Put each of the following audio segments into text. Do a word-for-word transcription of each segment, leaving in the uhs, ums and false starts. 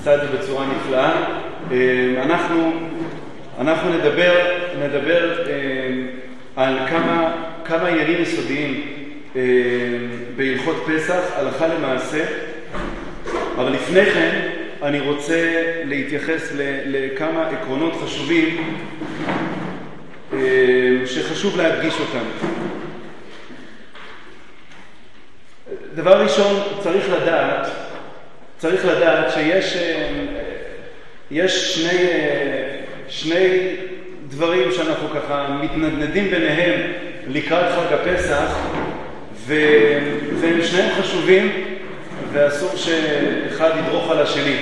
עשה את זה בצורה נפלאה. אנחנו, אנחנו נדבר, נדבר על כמה, כמה עניינים יסודיים בהלכות פסח, הלכה למעשה. אבל לפני כן אני רוצה להתייחס לכמה עקרונות חשובים שחשוב להדגיש אותם. דבר ראשון, צריך לדעת, צריך לדעת שיש יש שני, שני דברים שאנחנו ככה מתנדנדים ביניהם לקראת חג הפסח, והם שניהם חשובים ואסור שאחד ידרוך על השני.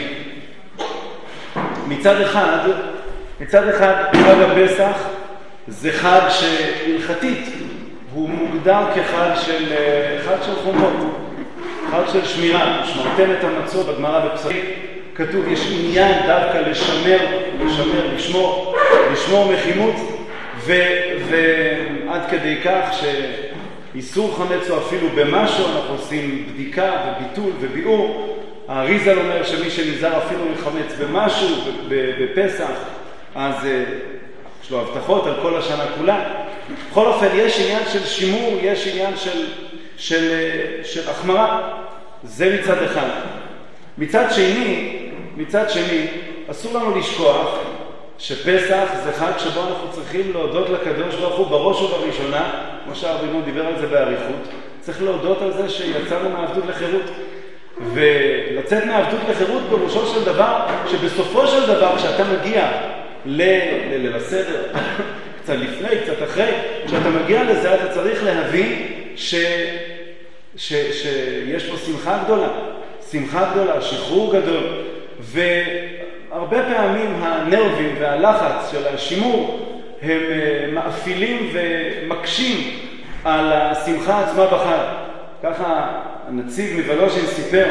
מצד אחד, מצד אחד חג הפסח זה חג שהלכתית הוא מוגדר כחג של, חג של חומות, חג של שמירה. שמרתם את המצות, בגמרא בפסחים כתוב יש עניין דווקא לשמר, לשמר, לשמור, לשמור מחימות, ו, ועד כדי כך שאיסור חמץ או אפילו במשהו אנחנו עושים בדיקה וביטול וביאור. האריז"ל אומר שמי שנזהר אפילו מחמץ במשהו בפסח, אז יש לו הבטחות על כל השנה כולה. בכל אופן, יש עניין של שימור, יש עניין של, של, של החמרה. זה מצד אחד. מצד שני, מצד שני, אסור לנו לשכוח שפסח זה חג שבו אנחנו צריכים להודות לקדוש ברוך הוא בראש ובראשונה, כמו שהרב רימון דיבר על זה בעריכות, צריך להודות על זה שיצאנו מהעבדות לחירות. ולצאת מהעבדות לחירות פירושו של דבר שבסופו של דבר כשאתה מגיע לליל הסדר, קצת לפני, קצת אחרי, כשאתה מגיע לזה אתה צריך להבין ש, ש, שיש פה שמחה גדולה, שמחה גדולה, שחרור גדול, והרבה פעמים הנרבים והלחץ של השימור הם מאפילים ומקשים על השמחה עצמה בחג. ככה הנציב מוולוז'ין סיפר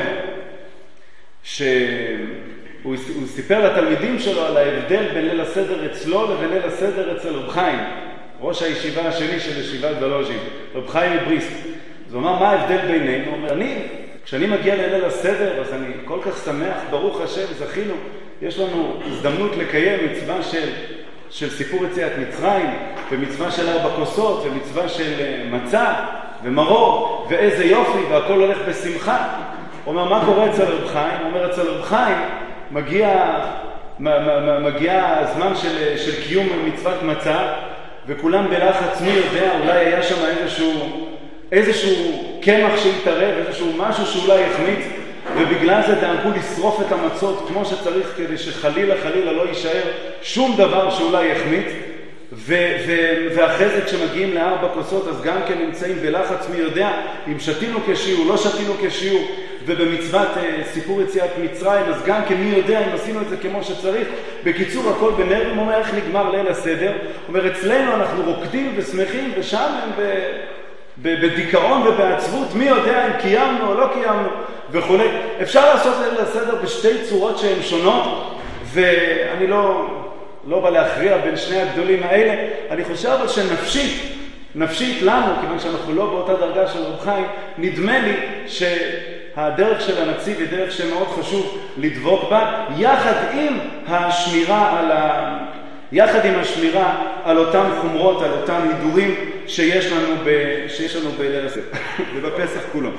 שהוא הוא סיפר לתלמידים שלו על ההבדל בין ליל הסדר אצלו לבין ליל הסדר אצל רב חיים, ראש הישיבה השני של ישיבת וולוז'ין, רב חיים מבריסק. אז הוא אמר, מה ההבדל בינינו? הוא אומר, אני, כשאני מגיע לליל הסדר, אז אני כל כך שמח, ברוך השם, זכינו, יש לנו הזדמנות לקיים מצווה של, של סיפור יציאת מצרים, ומצווה של ארבע כוסות, ומצווה של מצה, ומרור, ואיזה יופי, והכל הולך בשמחה. הוא אומר, מה קורה אצל רב חיים? הוא אומר, אצל רב חיים מגיע, מגיע הזמן של, של קיום מצוות מצה, וכולם בלחץ, מי יודע, אולי היה שם איזשהו, איזשהו קמח שהתערב, איזשהו משהו שאולי יחמיץ, ובגלל זה דאגו לשרוף את המצות כמו שצריך, כדי שחלילה חלילה לא יישאר שום דבר שאולי יחמיץ. ו- ו- ואחרי זה כשמגיעים לארבע כוסות אז גם כן נמצאים בלחץ, מי יודע אם שתינו כשיעור, לא שתינו כשיעור, ובמצוות uh, סיפור יציאת מצרים אז גם כן מי יודע אם עשינו את זה כמו שצריך. בקיצור, הכל בנרבים. הוא אומר, איך נגמר ליל הסדר? הוא אומר, אצלנו אנחנו רוקדים ושמחים, ושם הם ב- ב- בדיכאון ובעצבות, מי יודע אם קיימנו או לא קיימנו וכו'. אפשר לעשות ליל הסדר בשתי צורות שהן שונות, ואני לא לא בא להכריע בין שני הגדולים האלה. אני חושב אבל שנפשית, נפשית לנו, כיוון שאנחנו לא באותה דרגה של רב חיים, נדמה לי שהדרך של הנציב היא דרך שמאוד חשוב לדבוק בה, יחד עם השמירה על, ה... יחד עם השמירה על אותם חומרות, על אותם הידורים שיש לנו, ב... שיש לנו בליל הסדר ובפסח כולו.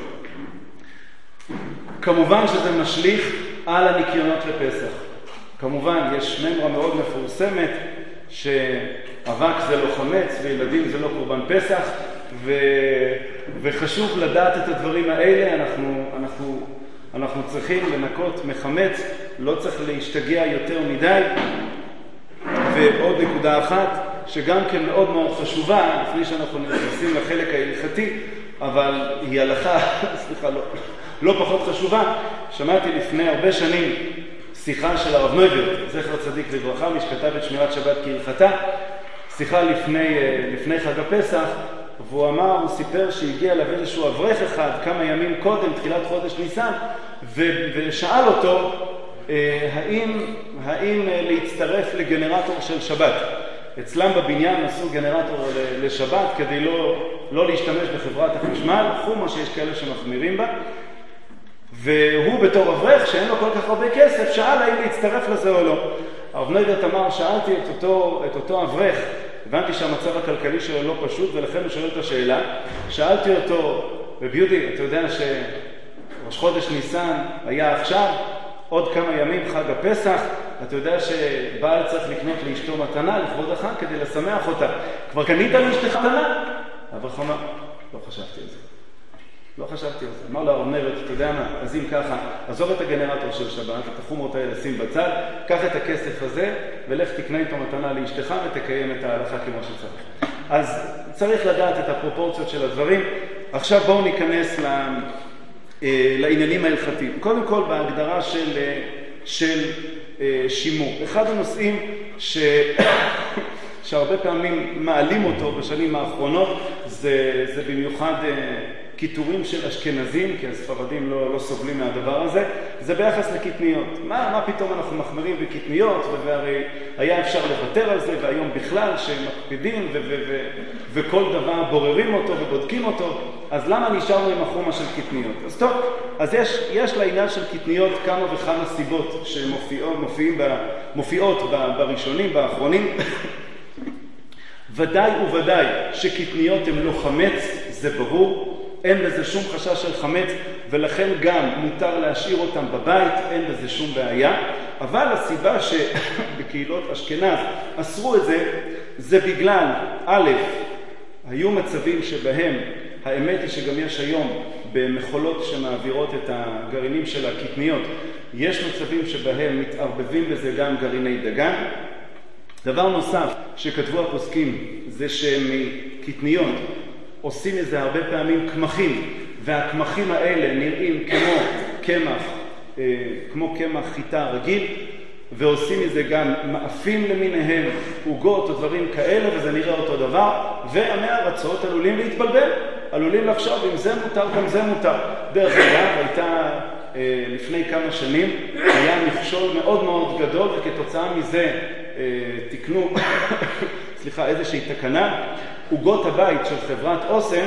כמובן שזה משליך על הניקיונות לפסח. כמובן, יש ממרה מאוד מפורסמת שאבק זה לא חמץ וילדים זה לא קורבן פסח, ו... וחשוב לדעת את הדברים האלה. אנחנו, אנחנו, אנחנו צריכים לנקות מחמץ, לא צריך להשתגע יותר מדי. ועוד נקודה אחת שגם כן מאוד מאוד חשובה, לפני שאנחנו נכנסים לחלק ההלכתי, אבל היא הלכה, סליחה, לא, לא פחות חשובה. שמעתי לפני הרבה שנים שיחה של הרב נויברט, זכר צדיק לברכה, מי שכתב את שמירת שבת כהלכתה, שיחה לפני, לפני חג הפסח, והוא אמר, הוא סיפר שהגיע אליו איזשהו אברך אחד כמה ימים קודם, תחילת חודש ניסן, ושאל אותו האם, האם להצטרף לגנרטור של שבת. אצלם בבניין עשו גנרטור לשבת כדי לא, לא להשתמש בחברת החשמל, חומה שיש כאלה שמחמירים בה. והוא בתור אברך, שאין לו כל כך הרבה כסף, שאל האם להצטרף לזה או לא. הרב נוידרט אמר, שאלתי את אותו, את אותו אברך, הבנתי שהמצב הכלכלי שלו לא פשוט, ולכן הוא שואל את השאלה. שאלתי אותו, וביודי, אתה יודע שראש חודש ניסן היה עכשיו, עוד כמה ימים חג הפסח, אתה יודע שבעל צריך לקנות לאשתו מתנה לכבוד החג כדי לשמח אותה. כבר קנית לאשתך מתנה? אברך אמר, לא חשבתי על זה. לא חשבתי על זה. אמר לו הרב נוידרט, אתה יודע מה, אז אם ככה, עזוב את הגנרטור של שבת, את החומרות האלה שים בצד, קח את הכסף הזה, ולך תקנה איתו מתנה לאשתך ותקיים את ההלכה כמו שצריך. אז צריך לדעת את הפרופורציות של הדברים. עכשיו בואו ניכנס ל... לעניינים ההלכתיים. קודם כל בהגדרה של, של שימור. אחד הנושאים ש... שהרבה פעמים מעלים אותו בשנים האחרונות, זה, זה במיוחד קיטורים של אשכנזים, כי הספרדים לא, לא סובלים מהדבר הזה, זה ביחס לקטניות. מה, מה פתאום אנחנו מחמרים בקטניות, והרי היה אפשר לוותר על זה, והיום בכלל שמקפידים ו- ו- ו- וכל דבר בוררים אותו ובודקים אותו, אז למה נשארנו עם החומה של קטניות? אז טוב, אז יש, יש לעניין של קטניות כמה וכמה סיבות שמופיעות מופיעים ב, מופיעות ב, בראשונים, באחרונים. ודאי וודאי שקטניות הן לא חמץ, זה ברור, אין בזה שום חשש של חמץ, ולכן גם מותר להשאיר אותם בבית, אין בזה שום בעיה. אבל הסיבה שבקהילות אשכנז אסרו את זה, זה בגלל, א', היו מצבים שבהם, האמת היא שגם יש היום במחולות שמעבירות את הגרעינים של הקטניות, יש מצבים שבהם מתערבבים בזה גם גרעיני דגן. דבר נוסף שכתבו הפוסקים זה שמקטניות עושים איזה הרבה פעמים קמחים, והקמחים האלה נראים כמו קמח, אה, כמו קמח חיטה רגיל, ועושים איזה גם מאפים למיניהם, עוגות או דברים כאלה, וזה נראה אותו דבר, ועמי ארצות עלולים להתבלבל, עלולים לחשוב אם זה מותר גם זה מותר. דרך אגב, הייתה אה, לפני כמה שנים, היה מכשול מאוד מאוד גדול, וכתוצאה מזה אה, תקנו, סליחה, איזושהי תקנה, עוגות הבית של חברת אוסם,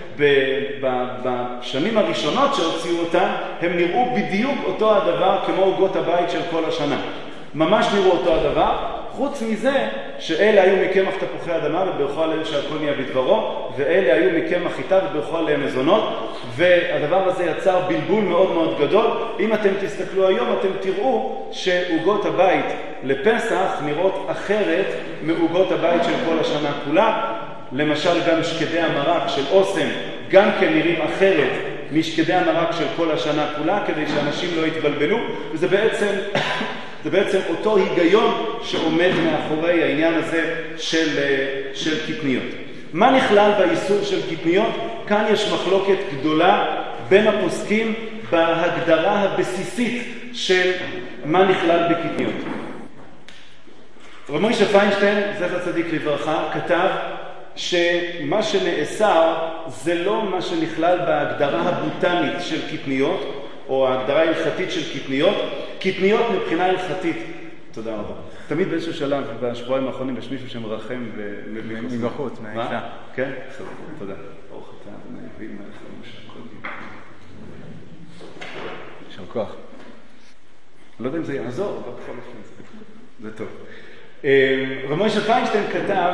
בשנים הראשונות שהוציאו אותם, הם נראו בדיוק אותו הדבר כמו עוגות הבית של כל השנה. ממש נראו אותו הדבר, חוץ מזה שאלה היו מקמח תפוחי אדמה וברכו עליהם שהכל נהיה בדברו, ואלה היו מקמח חיטה וברכו עליהם מזונות, והדבר הזה יצר בלבול מאוד מאוד גדול. אם אתם תסתכלו היום, אתם תראו שעוגות הבית לפסח נראות אחרת מעוגות הבית של כל השנה כולה. למשל גם שקדי המרק של אוסם גם כן נראים אחרת משקדי המרק של כל השנה כולה, כדי שאנשים לא יתבלבלו, וזה בעצם, זה בעצם אותו היגיון שעומד מאחורי העניין הזה של, של קטניות. מה נכלל באיסור של קטניות? כאן יש מחלוקת גדולה בין הפוסקים בהגדרה הבסיסית של מה נכלל בקטניות. רב מוישה פיינשטיין, זכר צדיק לברכה, כתב שמה שנאסר זה לא מה שנכלל בהגדרה הבוטנית של קטניות, או ההגדרה ההלכתית של קטניות. קטניות מבחינה הלכתית, תודה רבה. תמיד באיזשהו שלב, בשבועיים האחרונים, יש מישהו שמרחם מבחוץ, מהאישה. כן? תודה. אורך אתה, נהבים מהחיים שהכל גיל. יישר כוח. לא יודע אם זה יעזור, אבל בכל אופן זה טוב. רב מוישה פיינשטיין כתב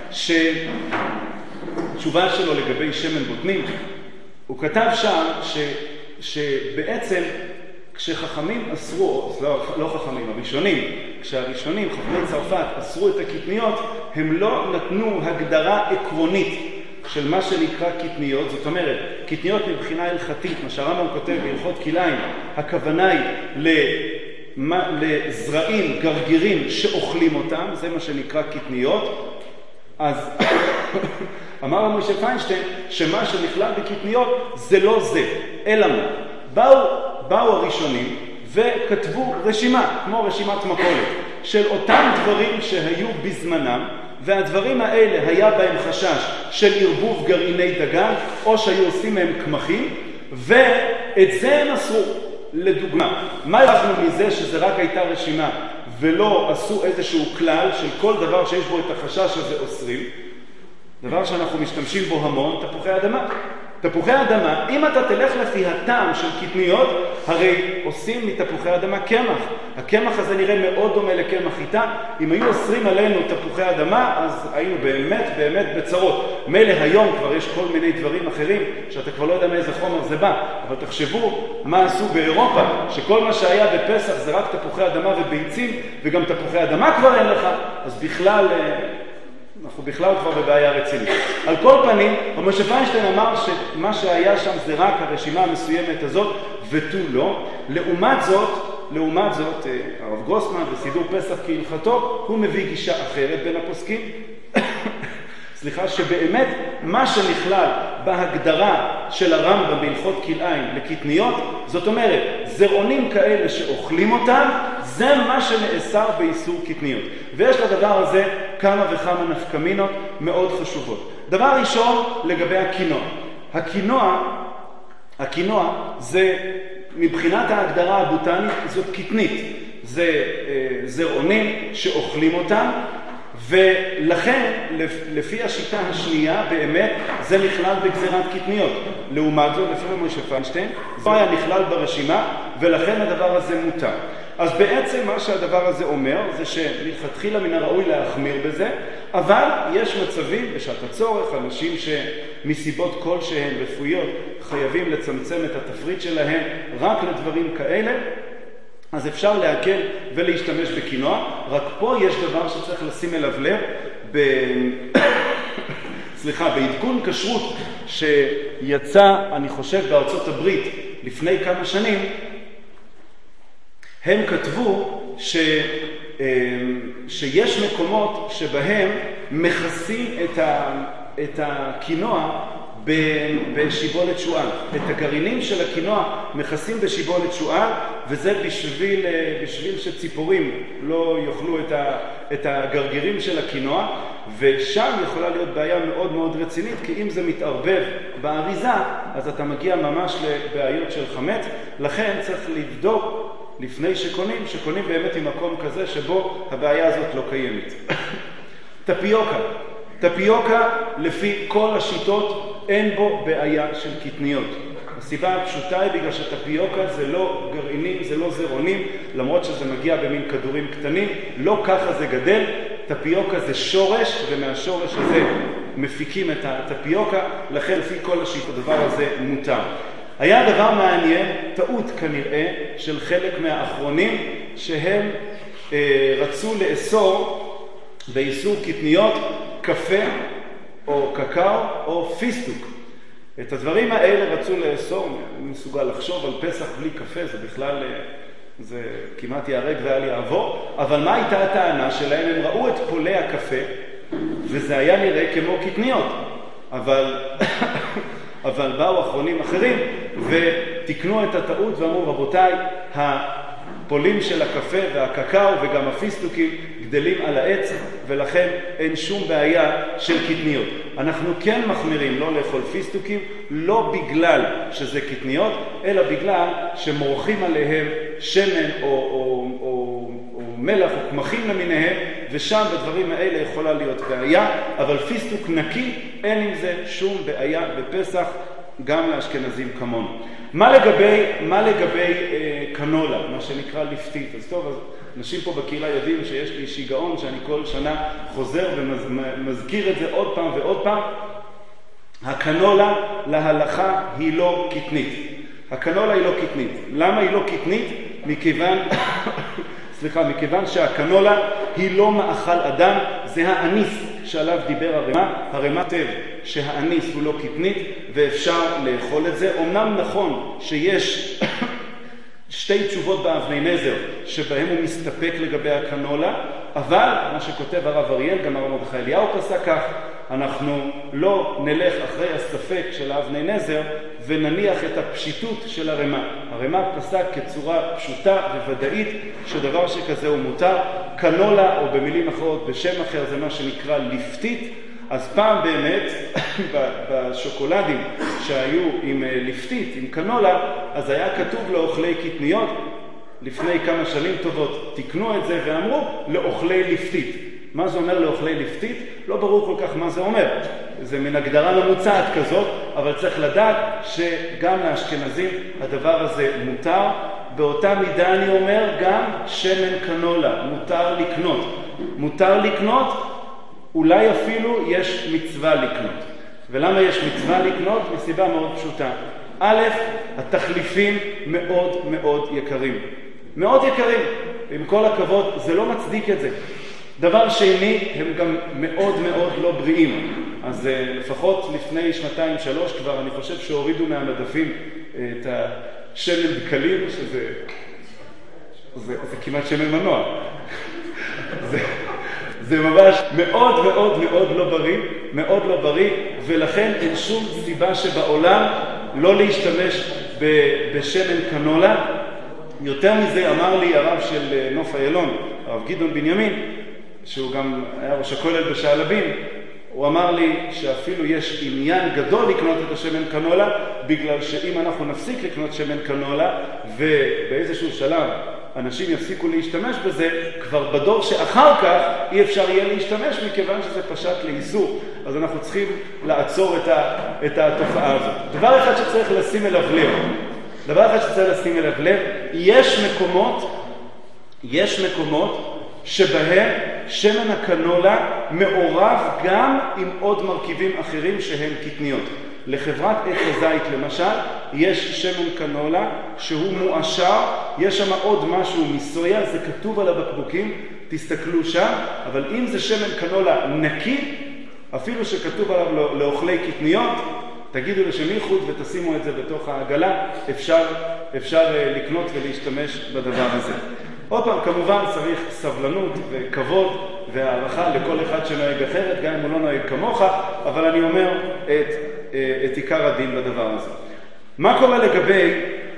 שתשובה שלו לגבי שמן בוטנים, הוא כתב שם ש, שבעצם כשחכמים אסרו, לא, לא חכמים, הראשונים, כשהראשונים, חכמי צרפת, אסרו את הקטניות, הם לא נתנו הגדרה עקרונית של מה שנקרא קטניות. זאת אומרת, קטניות מבחינה הלכתית, מה שהרמב"ם כותב בהלכות כליים, הכוונה היא ל... לזרעים, גרגירים שאוכלים אותם, זה מה שנקרא קטניות. אז אמר רב מוישה פיינשטיין שמה שנכלל בקטניות זה לא זה, אלא מה? באו, באו הראשונים וכתבו רשימה, כמו רשימת מכולת, של אותם דברים שהיו בזמנם, והדברים האלה היה בהם חשש של ערבוב גרעיני דגן, או שהיו עושים מהם קמחים, ואת זה הם אסרו. לדוגמה, מה הלכנו מזה שזה רק הייתה רשימה ולא עשו איזשהו כלל של כל דבר שיש בו את החשש הזה אוסרים? דבר שאנחנו משתמשים בו המון, תפוחי אדמה. תפוחי אדמה, אם אתה תלך לפי הטעם של קטניות, הרי עושים מתפוחי אדמה קמח. הקמח הזה נראה מאוד דומה לקמח חיטה. אם היו אוסרים עלינו תפוחי אדמה, אז היינו באמת באמת בצרות. מילא היום כבר יש כל מיני דברים אחרים, שאתה כבר לא יודע מאיזה חומר זה בא. אבל תחשבו מה עשו באירופה, שכל מה שהיה בפסח זה רק תפוחי אדמה וביצים, וגם תפוחי אדמה כבר אין לך, אז בכלל... אנחנו בכלל כבר בבעיה רצינית. על כל פנים, משה פיינשטיין אמר שמה שהיה שם זה רק הרשימה המסוימת הזאת, ותו לא. לעומת זאת, לעומת זאת, הרב גרוסמן בסידור פסח כהלכתו, הוא מביא גישה אחרת בין הפוסקים. סליחה, שבאמת מה שנכלל בהגדרה של הרמב"ם בהלכות כלאיים לקטניות, זאת אומרת, זרעונים כאלה שאוכלים אותם, זה מה שנאסר באיסור קטניות. ויש לדבר הזה כמה וכמה נפקמינות מאוד חשובות. דבר ראשון, לגבי הקינוע. הקינוע, הקינוע זה, מבחינת ההגדרה הבוטנית, זאת קטנית. זה זרעונים שאוכלים אותם, ולכן, לפי השיטה השנייה, באמת, זה נכלל בגזירת קטניות. לעומת זאת, לפי משה פיינשטיין, זה היה נכלל ברשימה, ולכן הדבר הזה מותר. אז בעצם מה שהדבר הזה אומר, זה שלכתחילה מן הראוי להחמיר בזה, אבל יש מצבים בשעת הצורך, אנשים שמסיבות כלשהן רפואיות חייבים לצמצם את התפריט שלהם רק לדברים כאלה, אז אפשר להקל ולהשתמש בקינוע. רק פה יש דבר שצריך לשים אליו לב, ב... סליחה, בעדכון כשרות שיצא, אני חושב, בארצות הברית לפני כמה שנים, הם כתבו ש... שיש מקומות שבהם מכסים את, ה... את הקינוע בשיבולת שועל. את הגרעינים של הקינוע מכסים בשיבולת שועל, וזה בשביל, בשביל שציפורים לא יאכלו את, ה, את הגרגירים של הקינוע, ושם יכולה להיות בעיה מאוד מאוד רצינית, כי אם זה מתערבב באריזה, אז אתה מגיע ממש לבעיות של חמץ. לכן צריך לבדוק לפני שקונים, שקונים באמת ממקום כזה שבו הבעיה הזאת לא קיימת. טפיוקה. טפיוקה, לפי כל השיטות, אין בו בעיה של קטניות. הסיבה הפשוטה היא בגלל שטפיוקה זה לא גרעינים, זה לא זרעונים, למרות שזה מגיע במין כדורים קטנים, לא ככה זה גדל. טפיוקה זה שורש, ומהשורש הזה מפיקים את הטפיוקה, לכן לפי כל השיטות הדבר הזה מותר. היה דבר מעניין, טעות כנראה, של חלק מהאחרונים, שהם אה, רצו לאסור באיסור קטניות קפה או קקאו או פיסטוק. את הדברים האלה רצו לאסור, אני מסוגל לחשוב על פסח בלי קפה, זה בכלל, זה כמעט יהרג ואל יעבור, אבל מה הייתה הטענה שלהם? הם ראו את פולי הקפה, וזה היה נראה כמו קטניות, אבל, אבל באו אחרונים אחרים ותקנו את הטעות ואמרו, רבותיי, הפולים של הקפה והקקאו וגם הפיסטוקים גדלים על העץ, ולכן אין שום בעיה של קטניות. אנחנו כן מחמירים לא לאכול פיסטוקים, לא בגלל שזה קטניות, אלא בגלל שמורחים עליהם שמן או, או, או, או מלח או קמחים למיניהם, ושם בדברים האלה יכולה להיות בעיה, אבל פיסטוק נקי, אין עם זה שום בעיה בפסח, גם לאשכנזים כמונו. מה לגבי, מה לגבי אה, קנולה, מה שנקרא ליפטית? אז טוב, אז אנשים פה בקהילה יודעים שיש לי שיגעון שאני כל שנה חוזר ומזכיר את זה עוד פעם ועוד פעם. הקנולה להלכה היא לא קטנית. הקנולה היא לא קטנית. למה היא לא קטנית? מכיוון, סליחה, מכיוון שהקנולה היא לא מאכל אדם, זה האניס שעליו דיבר הרמ"א. הרמ"א כותב שהאניס הוא לא קטנית ואפשר לאכול את זה. אמנם נכון שיש שתי תשובות באבני נזר שבהם הוא מסתפק לגבי הקנולה, אבל מה שכותב הרב אריאל, גם הרב מרדכי אליהו פסק כך, אנחנו לא נלך אחרי הספק של האבני נזר ונניח את הפשיטות של הרמ"א. הרמ"א פסק כצורה פשוטה וודאית שדבר שכזה הוא מותר. קנולה, או במילים אחרות בשם אחר, זה מה שנקרא ליפטית. אז פעם באמת בשוקולדים שהיו עם ליפטית, עם קנולה, אז היה כתוב לאוכלי קטניות. לפני כמה שנים טובות תקנו את זה ואמרו לאוכלי ליפטית. מה זה אומר לאוכלי לפתית? לא ברור כל כך מה זה אומר. זה מן הגדרה ממוצעת כזאת, אבל צריך לדעת שגם לאשכנזים הדבר הזה מותר. באותה מידה אני אומר גם שמן קנולה, מותר לקנות. מותר לקנות, אולי אפילו יש מצווה לקנות. ולמה יש מצווה לקנות? מסיבה מאוד פשוטה. א', התחליפים מאוד מאוד יקרים. מאוד יקרים. עם כל הכבוד, זה לא מצדיק את זה. דבר שני, הם גם מאוד מאוד לא בריאים. אז לפחות לפני שנתיים, שלוש כבר, אני חושב שהורידו מהמדפים את השמן דקלים, שזה זה, זה כמעט שמן מנוע. זה, זה ממש מאוד מאוד מאוד לא בריא, מאוד לא בריא, ולכן אין שום סיבה שבעולם לא להשתמש בשמן קנולה. יותר מזה אמר לי הרב של נוף איילון, הרב גדעון בנימין, שהוא גם היה ראש הכולל בשעלבים, הוא אמר לי שאפילו יש עניין גדול לקנות את השמן קנולה, בגלל שאם אנחנו נפסיק לקנות שמן קנולה, ובאיזשהו שלב אנשים יפסיקו להשתמש בזה, כבר בדור שאחר כך אי אפשר יהיה להשתמש, מכיוון שזה פשט לאיסור. אז אנחנו צריכים לעצור את, ה, את התופעה הזאת. דבר אחד שצריך לשים אליו לב, דבר אחד שצריך לשים אליו לב, יש מקומות, יש מקומות שבהם שמן הקנולה מעורב גם עם עוד מרכיבים אחרים שהם קטניות. לחברת עץ הזית למשל, יש שמן קנולה שהוא מואשר, יש שם עוד משהו מסויה, זה כתוב על הבקבוקים, תסתכלו שם, אבל אם זה שמן קנולה נקי, אפילו שכתוב עליו לאוכלי קטניות, תגידו לשמיכות ותשימו את זה בתוך העגלה, אפשר, אפשר לקנות ולהשתמש בדבר הזה. עוד פעם, כמובן צריך סבלנות וכבוד והערכה לכל אחד שנוהג אחרת, גם אם הוא לא נוהג כמוך, אבל אני אומר את, את עיקר הדין בדבר הזה. מה קורה לגבי,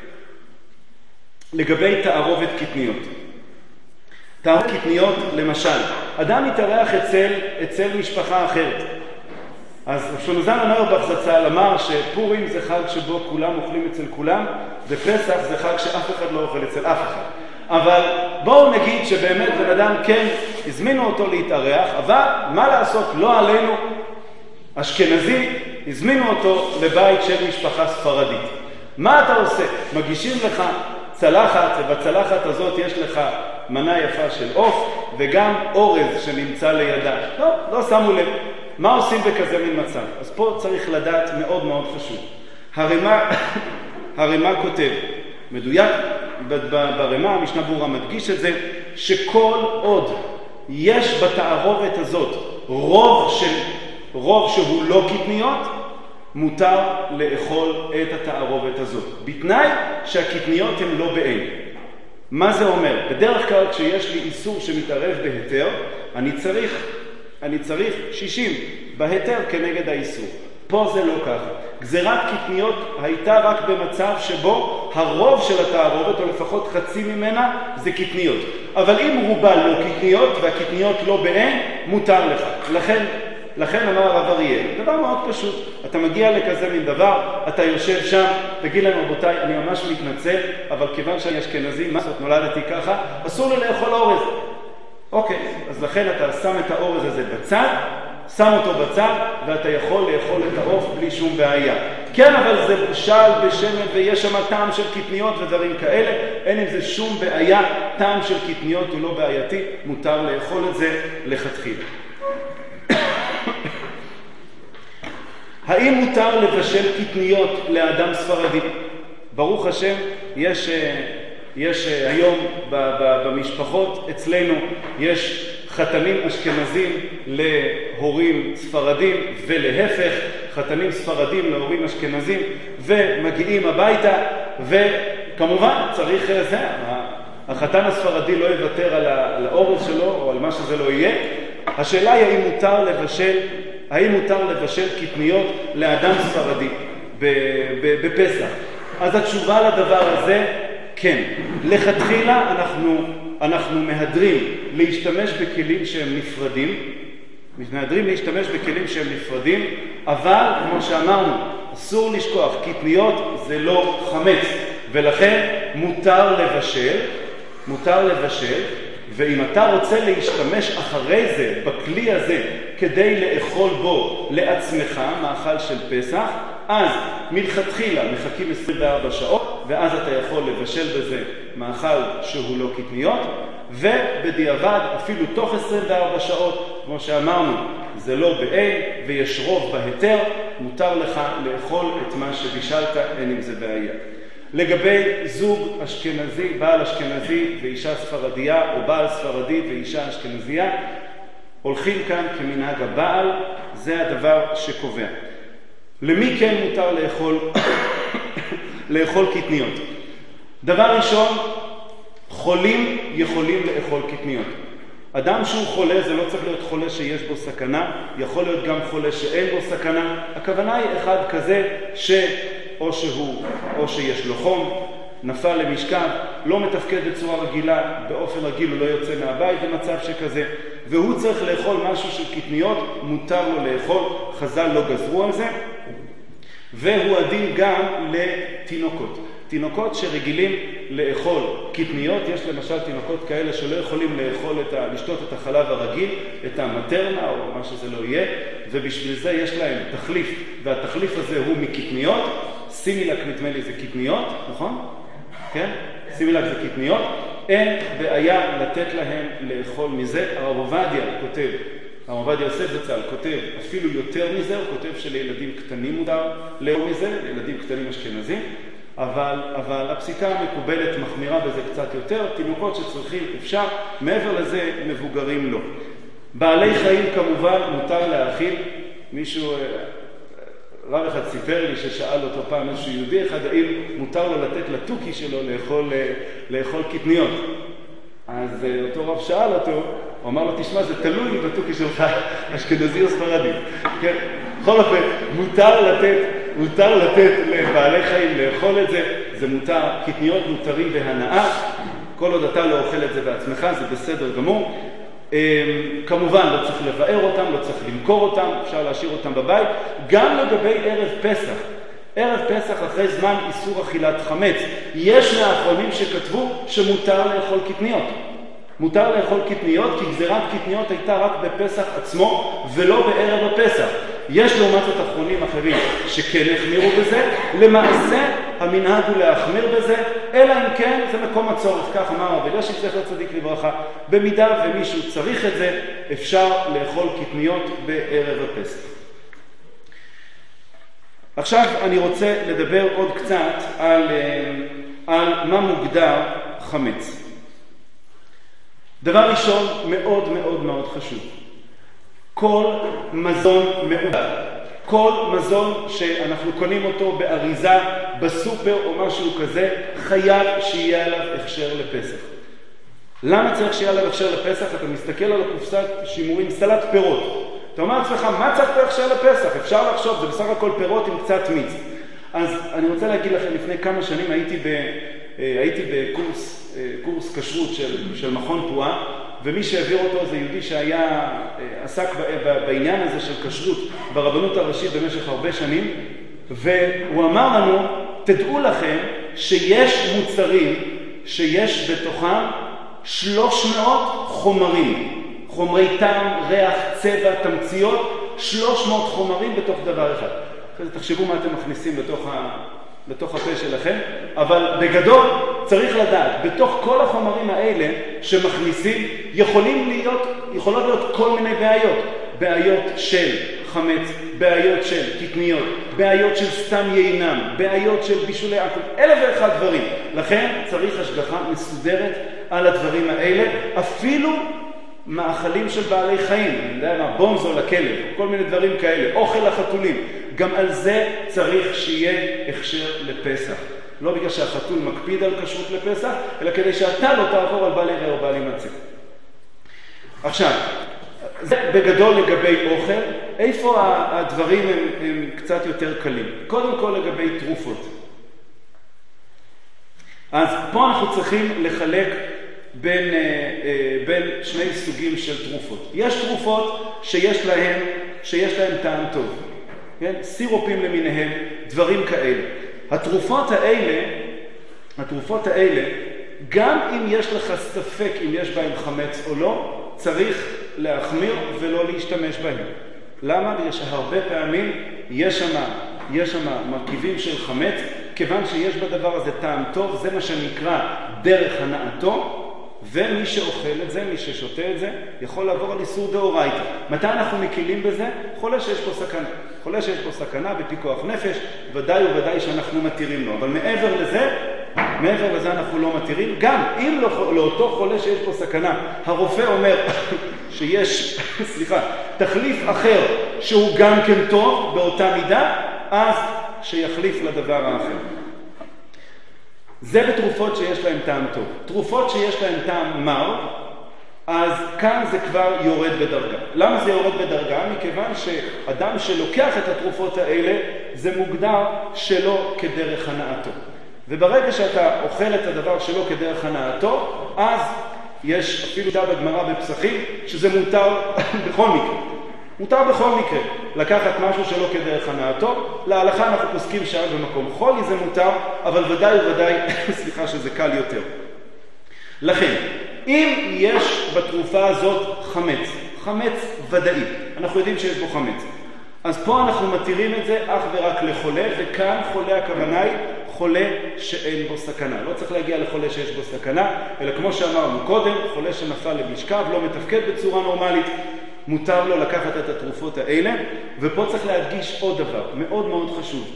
לגבי תערובת קטניות? תערובת קטניות, למשל, אדם מתארח אצל, אצל משפחה אחרת. אז שונזן אוירבך זצ"ל אמר שפורים זה חג שבו כולם אוכלים אצל כולם, ופסח זה חג שאף אחד לא אוכל אצל אף אחד. אבל בואו נגיד שבאמת בן אדם כן הזמינו אותו להתארח, אבל מה לעשות, לא עלינו, אשכנזי, הזמינו אותו לבית של משפחה ספרדית. מה אתה עושה? מגישים לך צלחת, ובצלחת הזאת יש לך מנה יפה של עוף, וגם אורז שנמצא לידה. לא, לא שמו לב. מה עושים בכזה מין מצב? אז פה צריך לדעת מאוד מאוד חשוב. הרמה, הרמה כותב, מדויק, ברמה המשנה ברורה מדגיש את זה, שכל עוד יש בתערובת הזאת רוב, של, רוב שהוא לא קטניות, מותר לאכול את התערובת הזאת. בתנאי שהקטניות הן לא בעין. מה זה אומר? בדרך כלל כשיש לי איסור שמתערב בהיתר, אני צריך, אני צריך שישים בהיתר כנגד האיסור. פה זה לא ככה. גזירת קטניות הייתה רק במצב שבו הרוב של התערובת, או לפחות חצי ממנה, זה קטניות. אבל אם רובה לא קטניות, והקטניות לא בעין, מותר לך. לכן, לכן אמר הרב אריאל, דבר מאוד פשוט. אתה מגיע לכזה מין דבר, אתה יושב שם, תגיד לנו, רבותיי, אני ממש מתנצל, אבל כיוון שאני אשכנזי, מה זאת, נולדתי ככה, אסור לי לאכול אורז. אוקיי, אז לכן אתה שם את האורז הזה בצד, שם אותו בצד, ואתה יכול לאכול את העוף בלי שום בעיה. כן, אבל זה בושל בשמן, ויש שם טעם של קטניות ודברים כאלה, אין עם זה שום בעיה, טעם של קטניות הוא לא בעייתי, מותר לאכול את זה לכתחילה. האם מותר לבשל קטניות לאדם ספרדי? ברוך השם, יש, יש היום במשפחות אצלנו, יש חתנים אשכנזים להורים ספרדים ולהפך, חתנים ספרדים להורים אשכנזים, ומגיעים הביתה, וכמובן צריך זה, החתן הספרדי לא יוותר על האורז שלו או על מה שזה לא יהיה. השאלה היא האם מותר לבשל, האם מותר לבשל קטניות לאדם ספרדי בפסח. אז התשובה לדבר הזה, כן. לכתחילה אנחנו, אנחנו מהדרים להשתמש בכלים שהם נפרדים, מהדרים להשתמש בכלים שהם נפרדים, אבל כמו שאמרנו, אסור לשכוח, קטניות זה לא חמץ, ולכן מותר לבשל, מותר לבשל, ואם אתה רוצה להשתמש אחרי זה, בכלי הזה, כדי לאכול בו לעצמך, מאכל של פסח, אז מלכתחילה מחכים עשרים וארבע שעות, ואז אתה יכול לבשל בזה מאכל שהוא לא קטניות, ובדיעבד אפילו תוך עשרים וארבע שעות, כמו שאמרנו, זה לא בעין ויש רוב בהיתר, מותר לך לאכול את מה שבישלת, אין עם זה בעיה. לגבי זוג אשכנזי, בעל אשכנזי ואישה ספרדיה, או בעל ספרדי ואישה אשכנזייה, הולכים כאן כמנהג הבעל, זה הדבר שקובע. למי כן מותר לאכול, לאכול קטניות? דבר ראשון, חולים יכולים לאכול קטניות. אדם שהוא חולה, זה לא צריך להיות חולה שיש בו סכנה, יכול להיות גם חולה שאין בו סכנה. הכוונה היא אחד כזה שאו שהוא, או שיש לו חום, נפל למשכב, לא מתפקד בצורה רגילה, באופן רגיל הוא לא יוצא מהבית במצב שכזה, והוא צריך לאכול משהו של קטניות, מותר לו לאכול, חז"ל לא גזרו על זה, והוא הדין גם לתינוקות. תינוקות שרגילים לאכול קטניות, יש למשל תינוקות כאלה שלא יכולים לאכול את ה, לשתות את החלב הרגיל, את המטרנה או מה שזה לא יהיה, ובשביל זה יש להם תחליף, והתחליף הזה הוא מקטניות. סימילק נדמה לי זה קטניות, נכון? כן? סימילק זה קטניות. אין בעיה לתת להם לאכול מזה. הרב עובדיה כותב, הרב עובדיה יוסף זצ"ל כותב אפילו יותר מזה, הוא כותב שלילדים קטנים מותר לאכול מזה, לילדים קטנים אשכנזים. אבל, אבל הפסיקה המקובלת מחמירה בזה קצת יותר, תינוקות שצריכים אפשר, מעבר לזה מבוגרים לא. בעלי חיים כמובן מותר להאכיל, מישהו, רב אחד סיפר לי ששאל אותו פעם איזשהו יהודי אחד, האם מותר לו לתת לתוכי שלו לאכול, לאכול קטניות. אז אותו רב שאל אותו, הוא אמר לו, תשמע, זה תלוי בתוכי שלך, אשכנזי או ספרדי. כן? בכל אופן, מותר לתת, מותר לתת לבעלי חיים לאכול את זה, זה מותר, קטניות מותרים בהנאה, כל עוד אתה לא אוכל את זה בעצמך, זה בסדר גמור. כמובן, לא צריך לבאר אותם, לא צריך למכור אותם, אפשר להשאיר אותם בבית. גם לגבי ערב פסח, ערב פסח אחרי זמן איסור אכילת חמץ, יש מהאחרונים שכתבו שמותר לאכול קטניות. מותר לאכול קטניות, כי גזירת קטניות הייתה רק בפסח עצמו, ולא בערב הפסח. יש לעומת זאת אחרונים אחרים שכן החמירו בזה, למעשה המנהג הוא להחמיר בזה, אלא אם כן זה מקום הצורך, כך אמר רבי אלישיב זכר צדיק לברכה, במידה ומישהו צריך את זה, אפשר לאכול קטניות בערב הפסח. עכשיו אני רוצה לדבר עוד קצת על, על מה מוגדר חמץ. דבר ראשון, מאוד מאוד מאוד חשוב. כל מזון מעובד, כל מזון שאנחנו קונים אותו באריזה, בסופר או משהו כזה, חייב שיהיה עליו הכשר לפסח. למה צריך שיהיה עליו הכשר לפסח? אתה מסתכל על הקופסת שימורים, סלט פירות. אתה אומר לעצמך, מה צריך בהכשר לפסח? אפשר לחשוב, זה בסך הכל פירות עם קצת מיץ. אז אני רוצה להגיד לכם, לפני כמה שנים הייתי, ב, הייתי בקורס קורס כשרות של, של מכון פועה, ומי שהעביר אותו זה יהודי שהיה, עסק בעניין הזה של כשרות ברבנות הראשית במשך הרבה שנים, והוא אמר לנו, תדעו לכם שיש מוצרים שיש בתוכם שלוש מאות חומרים, חומרי טעם, ריח, צבע, תמציות, שלוש מאות חומרים בתוך דבר אחד. אחרי זה תחשבו מה אתם מכניסים לתוך, ה, לתוך הפה שלכם, אבל בגדול צריך לדעת, בתוך כל החומרים האלה שמכניסים, יכולים להיות, יכולות להיות כל מיני בעיות. בעיות של חמץ, בעיות של קטניות, בעיות של סתם יינם, בעיות של בישולי עקב, אלף ואחד דברים. לכן צריך השגחה מסודרת על הדברים האלה, אפילו מאכלים של בעלי חיים, אני יודע מה, בונזו לכלב, כל מיני דברים כאלה, אוכל לחתולים, גם על זה צריך שיהיה הכשר לפסח. לא בגלל שהחתול מקפיד על כשרות לפסח, אלא כדי שאתה לא תעבור על בעלי רע או בעלי מצה. עכשיו, זה בגדול לגבי אוכל. איפה הדברים הם, הם קצת יותר קלים? קודם כל לגבי תרופות. אז פה אנחנו צריכים לחלק בין, בין שני סוגים של תרופות. יש תרופות שיש להם, שיש להם טעם טוב. כן? סירופים למיניהם, דברים כאלה. התרופות האלה, התרופות האלה, גם אם יש לך ספק אם יש בהם חמץ או לא, צריך להחמיר ולא להשתמש בהם. למה? בגלל שהרבה פעמים יש שם, יש שם מרכיבים של חמץ, כיוון שיש בדבר הזה טעם טוב, זה מה שנקרא דרך הנאתו, ומי שאוכל את זה, מי ששותה את זה, יכול לעבור על איסור דאורייתא. מתי אנחנו מקילים בזה? חולה שיש פה סכנה. חולה שיש פה סכנה בפיקוח נפש, ודאי וודאי שאנחנו מתירים לו. אבל מעבר לזה, מעבר לזה אנחנו לא מתירים. גם אם לא, לאותו חולה שיש פה סכנה, הרופא אומר שיש, סליחה, תחליף אחר שהוא גם כן טוב באותה מידה, אז שיחליף לדבר האחר. זה בתרופות שיש להם טעם טוב. תרופות שיש להם טעם מר, אז כאן זה כבר יורד בדרגה. למה זה יורד בדרגה? מכיוון שאדם שלוקח את התרופות האלה, זה מוגדר שלא כדרך הנאתו. וברגע שאתה אוכל את הדבר שלא כדרך הנאתו, אז יש אפילו דה בגמרא בפסחים, שזה מותר בכל מקרה. מותר בכל מקרה לקחת משהו שלא כדרך הנאתו. להלכה אנחנו פוסקים שם במקום חולי זה מותר, אבל ודאי וודאי, סליחה שזה קל יותר. לכן, אם יש בתרופה הזאת חמץ, חמץ ודאי, אנחנו יודעים שיש בו חמץ, אז פה אנחנו מתירים את זה אך ורק לחולה, וכאן חולה הכוונה היא חולה שאין בו סכנה. לא צריך להגיע לחולה שיש בו סכנה, אלא כמו שאמרנו קודם, חולה שנפל למשכב, לא מתפקד בצורה נורמלית, מותר לו לקחת את התרופות האלה. ופה צריך להדגיש עוד דבר, מאוד מאוד חשוב.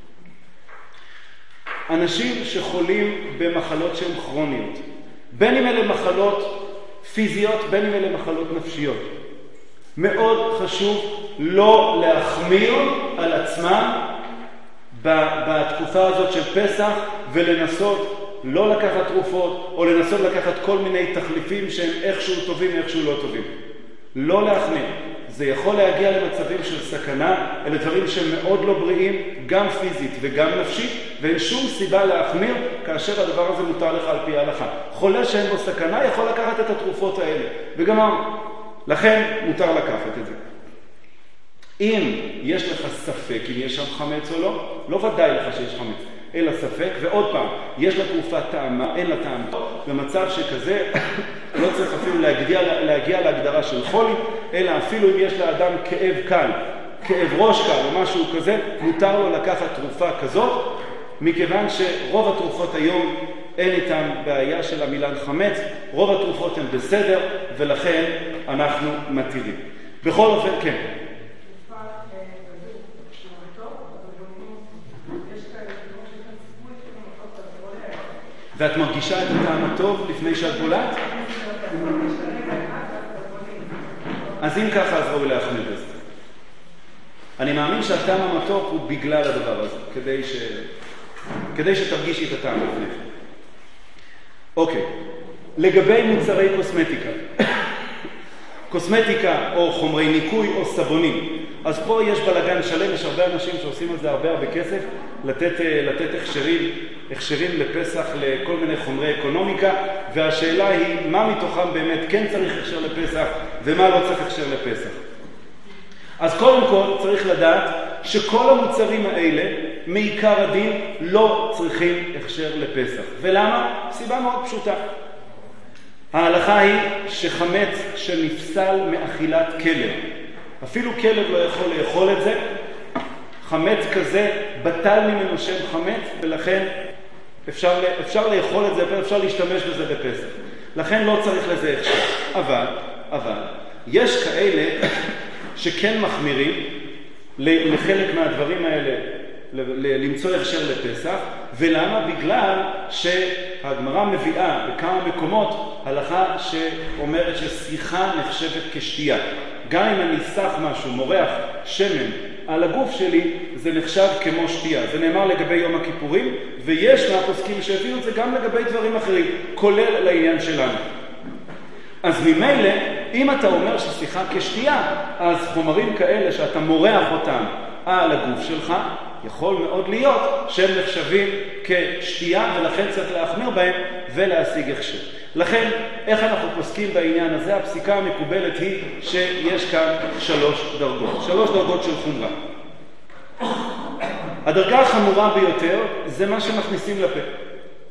אנשים שחולים במחלות שהן כרוניות, בין אם אלה מחלות פיזיות, בין אם אלה מחלות נפשיות, מאוד חשוב לא להחמיר על עצמם בתקופה הזאת של פסח, ולנסות לא לקחת תרופות, או לנסות לקחת כל מיני תחליפים שהם איכשהו טובים, איכשהו לא טובים. לא להחמיר. זה יכול להגיע למצבים של סכנה, אלה דברים שהם מאוד לא בריאים, גם פיזית וגם נפשית, ואין שום סיבה להחמיר כאשר הדבר הזה מותר לך על פי ההלכה. חולה שאין בו סכנה יכול לקחת את התרופות האלה, וגם לכן מותר לקחת את זה. אם יש לך ספק אם יש שם חמץ או לא, לא ודאי לך שיש חמץ, אלא ספק, ועוד פעם, יש לתרופה טעמה, אין לה טעם טוב, במצב שכזה לא צריך אפילו להגיע, להגיע להגדרה של חולי, אלא אפילו אם יש לאדם כאב קל, כאב ראש קל או משהו כזה, מותר לו לקחת תרופה כזאת, מכיוון שרוב התרופות היום אין איתם בעיה של המילן חמץ, רוב התרופות הן בסדר, ולכן אנחנו מתירים. בכל אופן, כן. ואת מרגישה את הטעם הטוב לפני שאת בולעת? אז אם ככה, אז ראוי להחמיר בזה. אני מאמין שהטעם המתוק הוא בגלל הדבר הזה, כדי, ש... כדי שתרגישי את הטעם לפני. אוקיי, לגבי מוצרי קוסמטיקה. קוסמטיקה או חומרי ניקוי או סבונים. אז פה יש בלגן שלם, יש הרבה אנשים שעושים על זה הרבה הרבה כסף, לתת, לתת הכשרים, הכשרים לפסח לכל מיני חומרי אקונומיקה, והשאלה היא מה מתוכם באמת כן צריך הכשר לפסח ומה לא צריך הכשר לפסח. אז קודם כל צריך לדעת שכל המוצרים האלה מעיקר הדין לא צריכים הכשר לפסח. ולמה? סיבה מאוד פשוטה. ההלכה היא שחמץ שנפסל מאכילת כלב, אפילו כלב לא יכול לאכול את זה, חמץ כזה בטל ממנו שם חמץ, ולכן אפשר, אפשר לאכול את זה ואפשר להשתמש בזה בפסח. לכן לא צריך לזה הכשר. אבל, אבל, יש כאלה שכן מחמירים לחלק מהדברים האלה למצוא הכשר לפסח. ולמה? בגלל שהגמרא מביאה בכמה מקומות הלכה שאומרת ששיחה נחשבת כשתייה. גם אם אני סח משהו, מורח שמן על הגוף שלי, זה נחשב כמו שתייה. זה נאמר לגבי יום הכיפורים, ויש מהפוסקים שהביאו את זה גם לגבי דברים אחרים, כולל לעניין שלנו. אז ממילא, אם אתה אומר ששיחה כשתייה, אז חומרים כאלה שאתה מורח אותם על הגוף שלך, יכול מאוד להיות שהם נחשבים כשתייה, ולכן צריך להחמיר בהם ולהשיג הכשר. לכן, איך אנחנו פוסקים בעניין הזה? הפסיקה המקובלת היא שיש כאן שלוש דרגות. שלוש דרגות של חומרה. הדרגה החמורה ביותר זה מה שמכניסים לפה.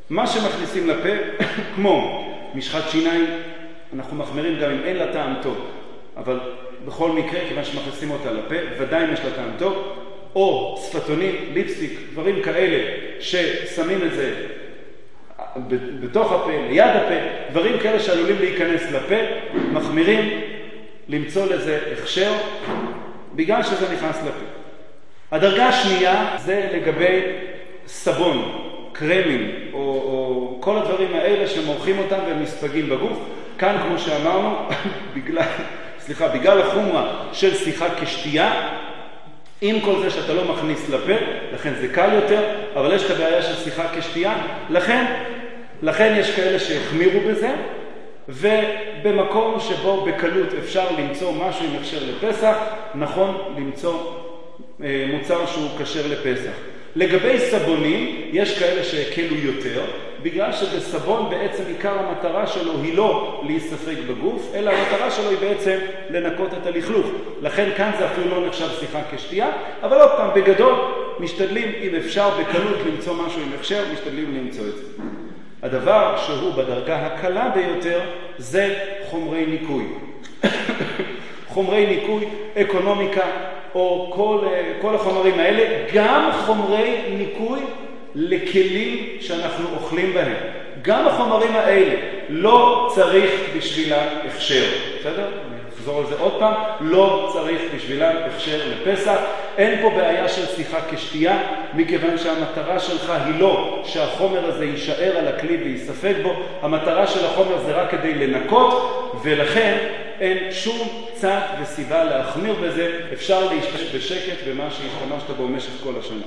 מה שמכניסים לפה, כמו משחת שיניים, אנחנו מחמירים גם אם אין לה טעם טוב, אבל בכל מקרה, כיוון שמכניסים אותה לפה, ודאי אם יש לה טעם טוב, או שפתונים, ליפסטיק, דברים כאלה ששמים את זה בתוך הפה, ליד הפה, דברים כאלה שעלולים להיכנס לפה, מחמירים למצוא לזה הכשר, בגלל שזה נכנס לפה. הדרגה השנייה זה לגבי סבון, קרמים, או, או כל הדברים האלה שמורחים אותם והם מספגים בגוף. כאן, כמו שאמרנו, בגלל, סליחה, בגלל החומרה של שיחה כשתייה, עם כל זה שאתה לא מכניס לפה, לכן זה קל יותר, אבל יש את הבעיה של שיחה כשתייה, לכן, לכן יש כאלה שהחמירו בזה, ובמקום שבו בקלות אפשר למצוא משהו עם הכשר לפסח, נכון למצוא אה, מוצר שהוא כשר לפסח. לגבי סבונים, יש כאלה שהקלו יותר, בגלל שבסבון בעצם עיקר המטרה שלו היא לא להיספק בגוף, אלא המטרה שלו היא בעצם לנקות את הלכלוך. לכן כאן זה אפילו לא נחשב שיחה כשתייה, אבל עוד פעם, בגדול, משתדלים, אם אפשר בקלות למצוא משהו עם הכשר, משתדלים למצוא את זה. הדבר שהוא בדרגה הקלה ביותר זה חומרי ניקוי. חומרי ניקוי, אקונומיקה, או כל, כל החומרים האלה, גם חומרי ניקוי לכלים שאנחנו אוכלים בהם. גם החומרים האלה לא צריך בשבילם הכשר. בסדר? אני אחזור על זה עוד פעם. לא צריך בשבילם הכשר לפסח. אין פה בעיה של שיחה כשתייה, מכיוון שהמטרה שלך היא לא שהחומר הזה יישאר על הכלי ויספק בו. המטרה של החומר זה רק כדי לנקות, ולכן אין שום צד וסיבה להחמיר בזה. אפשר להשתמש בשקט במה שהשתמשת בו במשך כל השנה.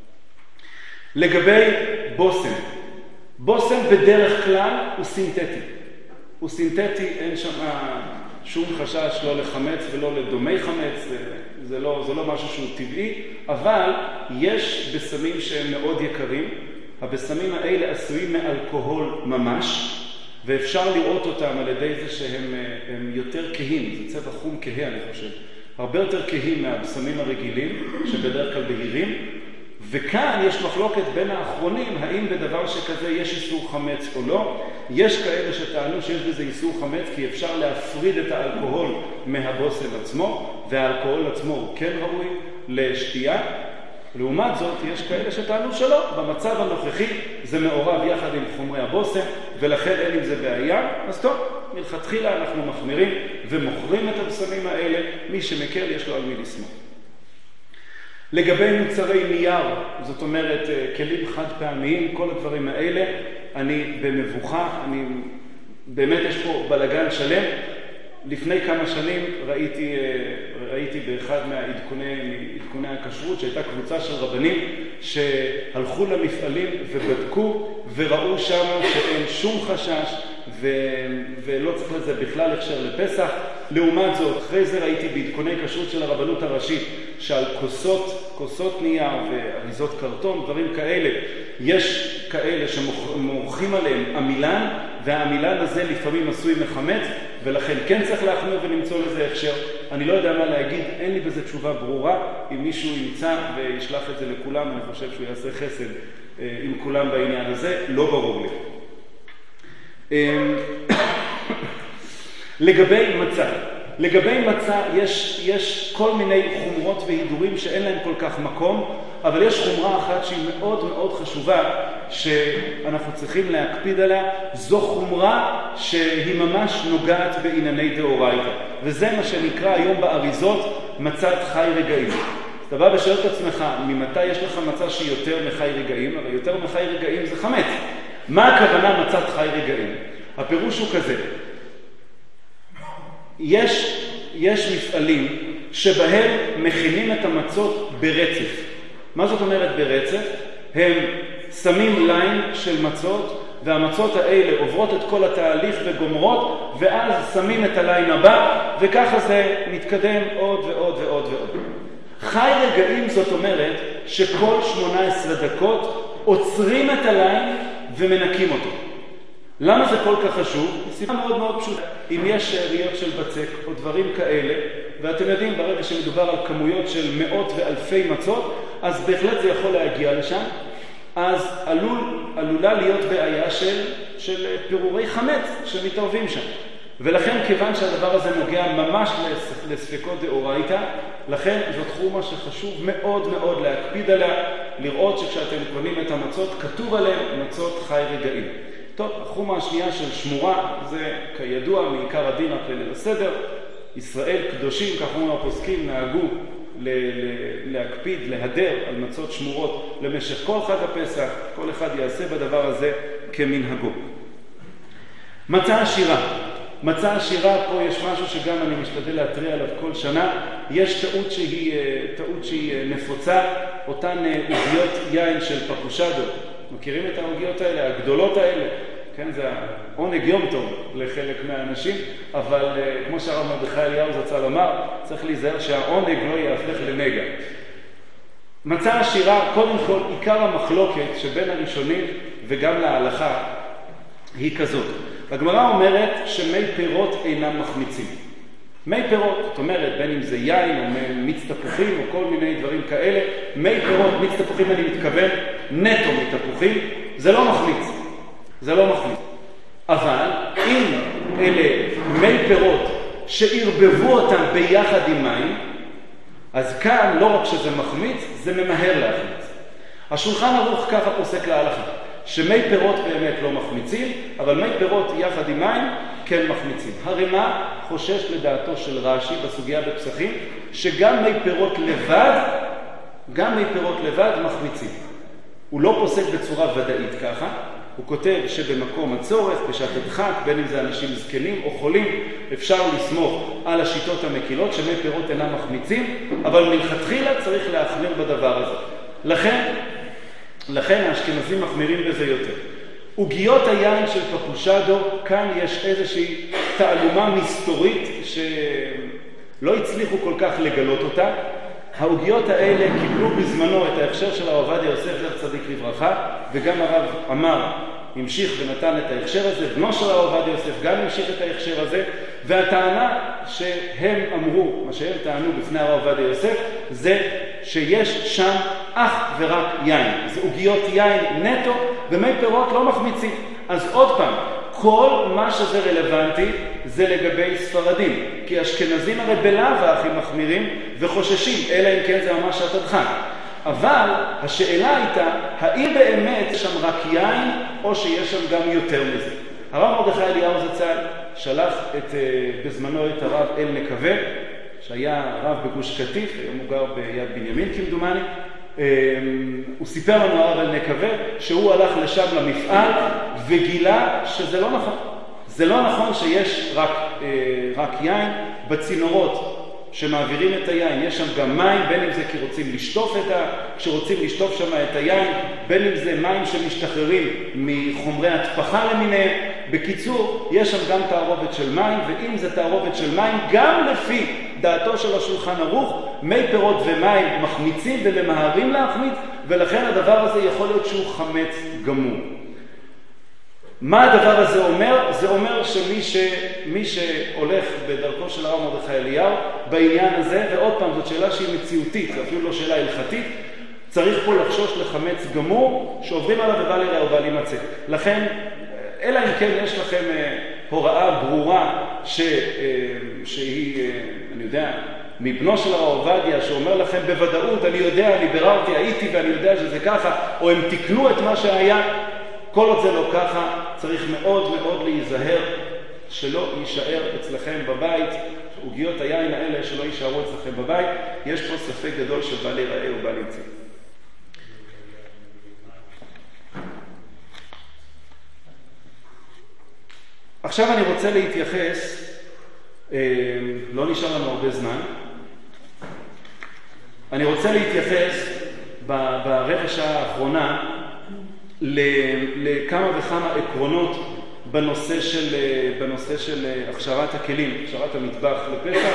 לגבי בושם, בושם בדרך כלל הוא סינתטי. הוא סינתטי, אין שם שום חשש לא לחמץ ולא לדומי חמץ, זה לא, זה לא משהו שהוא טבעי, אבל יש בשמים שהם מאוד יקרים. הבשמים האלה עשויים מאלכוהול ממש, ואפשר לראות אותם על ידי זה שהם הם יותר כהים, זה צבע חום כהה אני חושב, הרבה יותר כהים מהבשמים הרגילים שבדרך כלל בהירים. וכאן יש מחלוקת בין האחרונים, האם בדבר שכזה יש איסור חמץ או לא. יש כאלה שטענו שיש בזה איסור חמץ כי אפשר להפריד את האלכוהול מהבושם עצמו, והאלכוהול עצמו הוא כן ראוי לשתייה. לעומת זאת, יש כאלה שטענו שלא, במצב הנוכחי זה מעורב יחד עם חומרי הבושם, ולכן אין עם זה בעיה. אז טוב, מלכתחילה אנחנו מחמירים ומוכרים את הבשמים האלה, מי שמקל יש לו על מי לסמוך. לגבי מוצרי נייר, זאת אומרת כלים חד פעמיים, כל הדברים האלה, אני במבוכה, אני באמת יש פה בלגן שלם. לפני כמה שנים ראיתי, ראיתי באחד מהעדכוני הכשרות שהייתה קבוצה של רבנים שהלכו למפעלים ובדקו וראו שם שאין שום חשש ו... ולא צריך לזה בכלל הכשר לפסח. לעומת זאת, אחרי זה ראיתי בעדכוני כשרות של הרבנות הראשית שעל כוסות, כוסות נייר ואריזות קרטון, דברים כאלה, יש כאלה שמורחים עליהם עמילן, והעמילן הזה לפעמים עשוי מחמץ, ולכן כן צריך להחמיר ולמצוא לזה הכשר. אני לא יודע מה להגיד, אין לי בזה תשובה ברורה. אם מישהו ימצא וישלח את זה לכולם, אני חושב שהוא יעשה חסד עם כולם בעניין הזה, לא ברור לי. לגבי מצה, לגבי מצה יש, יש כל מיני חומרות והידורים שאין להם כל כך מקום, אבל יש חומרה אחת שהיא מאוד מאוד חשובה שאנחנו צריכים להקפיד עליה. זו חומרה שהיא ממש נוגעת בענייני דאורייתא, וזה מה שנקרא היום באריזות מצת חי רגעים. אתה בא ושואל את עצמך, ממתי יש לך מצה שהיא יותר מחי רגעים? הרי יותר מחי רגעים זה חמץ. מה הכוונה מצת חי רגעים? הפירוש הוא כזה, יש, יש מפעלים שבהם מכינים את המצות ברצף. מה זאת אומרת ברצף? הם שמים ליין של מצות, והמצות האלה עוברות את כל התהליך וגומרות, ואז שמים את הליין הבא, וככה זה מתקדם עוד ועוד ועוד ועוד. חי רגעים זאת אומרת שכל שמונה עשרה דקות עוצרים את הליין ומנקים אותו. למה זה כל כך חשוב? סיבה מאוד מאוד פשוטה. אם יש שאריות של בצק או דברים כאלה, ואתם יודעים, ברגע שמדובר על כמויות של מאות ואלפי מצות, אז בהחלט זה יכול להגיע לשם. אז עלול, עלולה להיות בעיה של, של פירורי חמץ שמתערבים שם. ולכן כיוון שהדבר הזה נוגע ממש לספקות דאורייתא, לכן זאת חומה שחשוב מאוד מאוד להקפיד עליה, לראות שכשאתם קונים את המצות כתוב עליהם מצות חי רגעים. טוב, החומה השנייה של שמורה זה כידוע מעיקר הדין רק לליל הסדר. ישראל קדושים, כך אומרים הפוסקים, נהגו ל- ל- להקפיד, להדר על מצות שמורות למשך כל חג הפסח, כל אחד יעשה בדבר הזה כמנהגו. מצה עשירה. מצה עשירה, פה יש משהו שגם אני משתדל להתריע עליו כל שנה. יש טעות שהיא, טעות שהיא נפוצה, אותן עוגיות יין של פפושדו. מכירים את העוגיות האלה, הגדולות האלה? כן, זה העונג יום טוב לחלק מהאנשים, אבל כמו שהרב מרדכי אליהו זצ"ל אמר, צריך להיזהר שהעונג לא יהפך לנגע. מצה עשירה, קודם כל, עיקר המחלוקת שבין הראשונים וגם להלכה היא כזאת. הגמרא אומרת שמי פירות אינם מחמיצים. מי פירות, זאת אומרת, בין אם זה יין או מיץ תפוחים או כל מיני דברים כאלה, מי פירות, מיץ תפוחים אני מתכוון, נטו מתפוחים, זה לא מחמיץ. זה לא מחמיץ. אבל אם אלה מי פירות שערבבו אותם ביחד עם מים, אז כאן לא רק שזה מחמיץ, זה ממהר להחמיץ. השולחן ערוך ככה פוסק להלכה, שמי פירות באמת לא מחמיצים, אבל מי פירות יחד עם מים כן מחמיצים. הרמ"א חושש לדעתו של רש"י בסוגיה בפסחים, שגם מי פירות לבד, גם מי פירות לבד מחמיצים. הוא לא פוסק בצורה ודאית ככה, הוא כותב שבמקום הצורך, בשעת הדחק, בין אם זה אנשים זקנים או חולים, אפשר לסמוך על השיטות המקילות, שמי פירות אינם מחמיצים, אבל מלכתחילה צריך להחמיר בדבר הזה. לכן, לכן האשכנזים מחמירים בזה יותר. עוגיות היין של פפושדו, כאן יש איזושהי תעלומה מסתורית שלא הצליחו כל כך לגלות אותה. העוגיות האלה קיבלו בזמנו את ההכשר של הרב עובדיה יוסף זכר צדיק לברכה, וגם הרב אמר, המשיך ונתן את ההכשר הזה, בנו של הרב עובדיה יוסף גם המשיך את ההכשר הזה, והטענה שהם אמרו, מה שהם טענו בפני הרב עובדיה יוסף, זה שיש שם אך ורק יין. זה עוגיות יין נטו, ומי פירות לא מחמיצים. אז עוד פעם, כל מה שזה רלוונטי זה לגבי ספרדים, כי אשכנזים הרי בלאו הכי מחמירים וחוששים, אלא אם כן זה ממש שעת הדחק. אבל השאלה הייתה, האם באמת יש שם רק יין, או שיש שם גם יותר מזה? הרב מרדכי אליהו זצ"ל שלח את, בזמנו את הרב אל נקווה, שהיה רב בגוש קטיף, היום הוא גר ביד בנימין כמדומני. הוא סיפר לנו הרב אל נקווה שהוא הלך לשם למפעל וגילה שזה לא נכון. זה לא נכון שיש רק, רק יין. בצינורות שמעבירים את היין יש שם גם מים, בין אם זה כי רוצים לשטוף את ה... כשרוצים לשטוף שם את היין, בין אם זה מים שמשתחררים מחומרי התפחה למיניהם. בקיצור, יש שם גם תערובת של מים, ואם זה תערובת של מים, גם לפי דעתו של השולחן ערוך, מי פירות ומים מחמיצים וממהרים להחמיץ, ולכן הדבר הזה יכול להיות שהוא חמץ גמור. מה הדבר הזה אומר? זה אומר שמי ש... מי שהולך בדרכו של הרב מרדכי אליהו בעניין הזה, ועוד פעם זאת שאלה שהיא מציאותית, זה אפילו לא שאלה הלכתית, צריך פה לחשוש לחמץ גמור שעוברים עליו ובא לראה ובא להימצא. לכן, אלא אם כן יש לכם הוראה ברורה ש... שהיא, אני יודע, מבנו של הרב עובדיה, שאומר לכם בוודאות, אני יודע, אני ביררתי, הייתי ואני יודע שזה ככה, או הם תיקנו את מה שהיה, כל עוד זה לא ככה, צריך מאוד מאוד להיזהר שלא יישאר אצלכם בבית, עוגיות היין האלה שלא יישארו אצלכם בבית, יש פה ספק גדול של בא להיראה ובא להמציא. עכשיו אני רוצה להתייחס, לא נשאר לנו הרבה זמן, אני רוצה להתייחס ברבע שעה האחרונה לכמה וכמה עקרונות בנושא של, בנושא של הכשרת הכלים, הכשרת המטבח לפסח.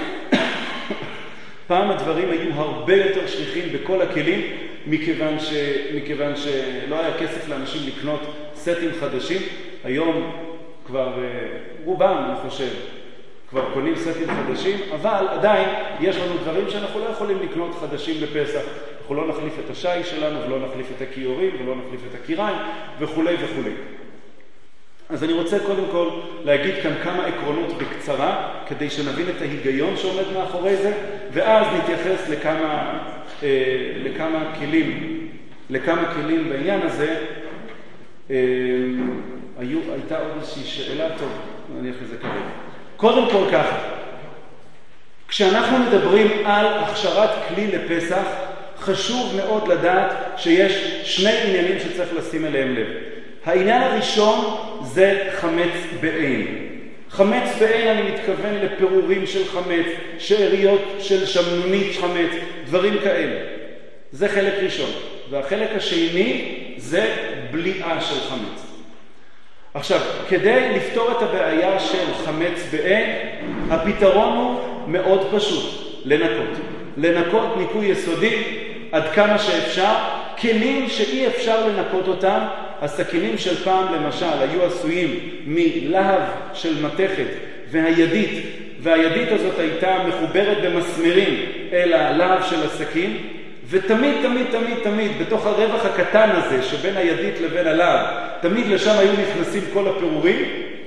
פעם הדברים היו הרבה יותר שליחים בכל הכלים, מכיוון, ש, מכיוון שלא היה כסף לאנשים לקנות סטים חדשים. היום כבר רובם, אני חושב, כבר קונים סטים חדשים, אבל עדיין יש לנו דברים שאנחנו לא יכולים לקנות חדשים לפסח. אנחנו לא נחליף את השי שלנו, ולא נחליף את הכיורים, ולא נחליף את הקיריים, וכו' וכו'. אז אני רוצה קודם כל להגיד כאן כמה עקרונות בקצרה, כדי שנבין את ההיגיון שעומד מאחורי זה, ואז נתייחס לכמה, אה, לכמה כלים, לכמה כלים בעניין הזה. אה, היו, הייתה עוד איזושהי שאלה, טוב, נניח לזה כרגע. קודם כל ככה, כשאנחנו מדברים על הכשרת כלי לפסח, חשוב מאוד לדעת שיש שני עניינים שצריך לשים אליהם לב. העניין הראשון זה חמץ בעין. חמץ בעין אני מתכוון לפירורים של חמץ, שאריות של שמנונית חמץ, דברים כאלה. זה חלק ראשון. והחלק השני זה בליעה של חמץ. עכשיו, כדי לפתור את הבעיה של חמץ בעין, הפתרון הוא מאוד פשוט, לנקות. לנקות ניקוי יסודי עד כמה שאפשר, כלים שאי אפשר לנקות אותם. הסכינים של פעם למשל היו עשויים מלהב של מתכת והידית, והידית הזאת הייתה מחוברת במסמרים אל הלהב של הסכין, ותמיד תמיד תמיד תמיד בתוך הרווח הקטן הזה שבין הידית לבין הלהב, תמיד לשם היו נכנסים כל הפירורים.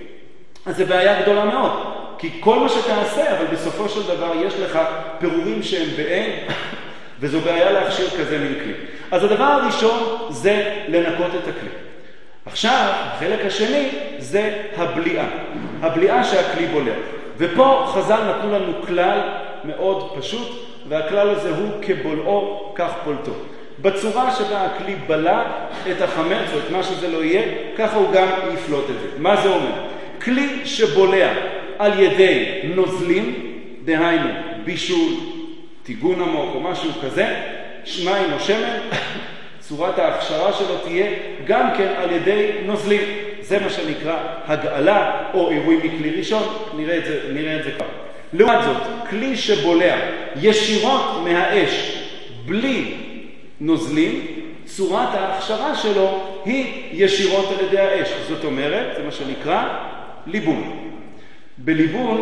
אז זה בעיה גדולה מאוד, כי כל מה שתעשה, אבל בסופו של דבר יש לך פירורים שהם בעין, וזו בעיה להכשיר כזה מין כלי. אז הדבר הראשון זה לנקות את הכלי. עכשיו, החלק השני זה הבליעה. הבליעה שהכלי בולע. ופה חז"ל נתנו לנו כלל מאוד פשוט, והכלל הזה הוא כבולעו, כך פולטו. בצורה שבה הכלי בלע את החמץ, או את מה שזה לא יהיה, ככה הוא גם יפלוט את זה. מה זה אומר? כלי שבולע על ידי נוזלים, דהיינו בישול, טיגון עמוק או משהו כזה, מים או שמן, צורת ההכשרה שלו תהיה גם כן על ידי נוזלים. זה מה שנקרא הגעלה או אירוי מכלי ראשון, נראה את זה, נראה את זה כבר. לעומת זאת, כלי שבולע ישירות מהאש בלי נוזלים, צורת ההכשרה שלו היא ישירות על ידי האש. זאת אומרת, זה מה שנקרא ליבון. בליבון,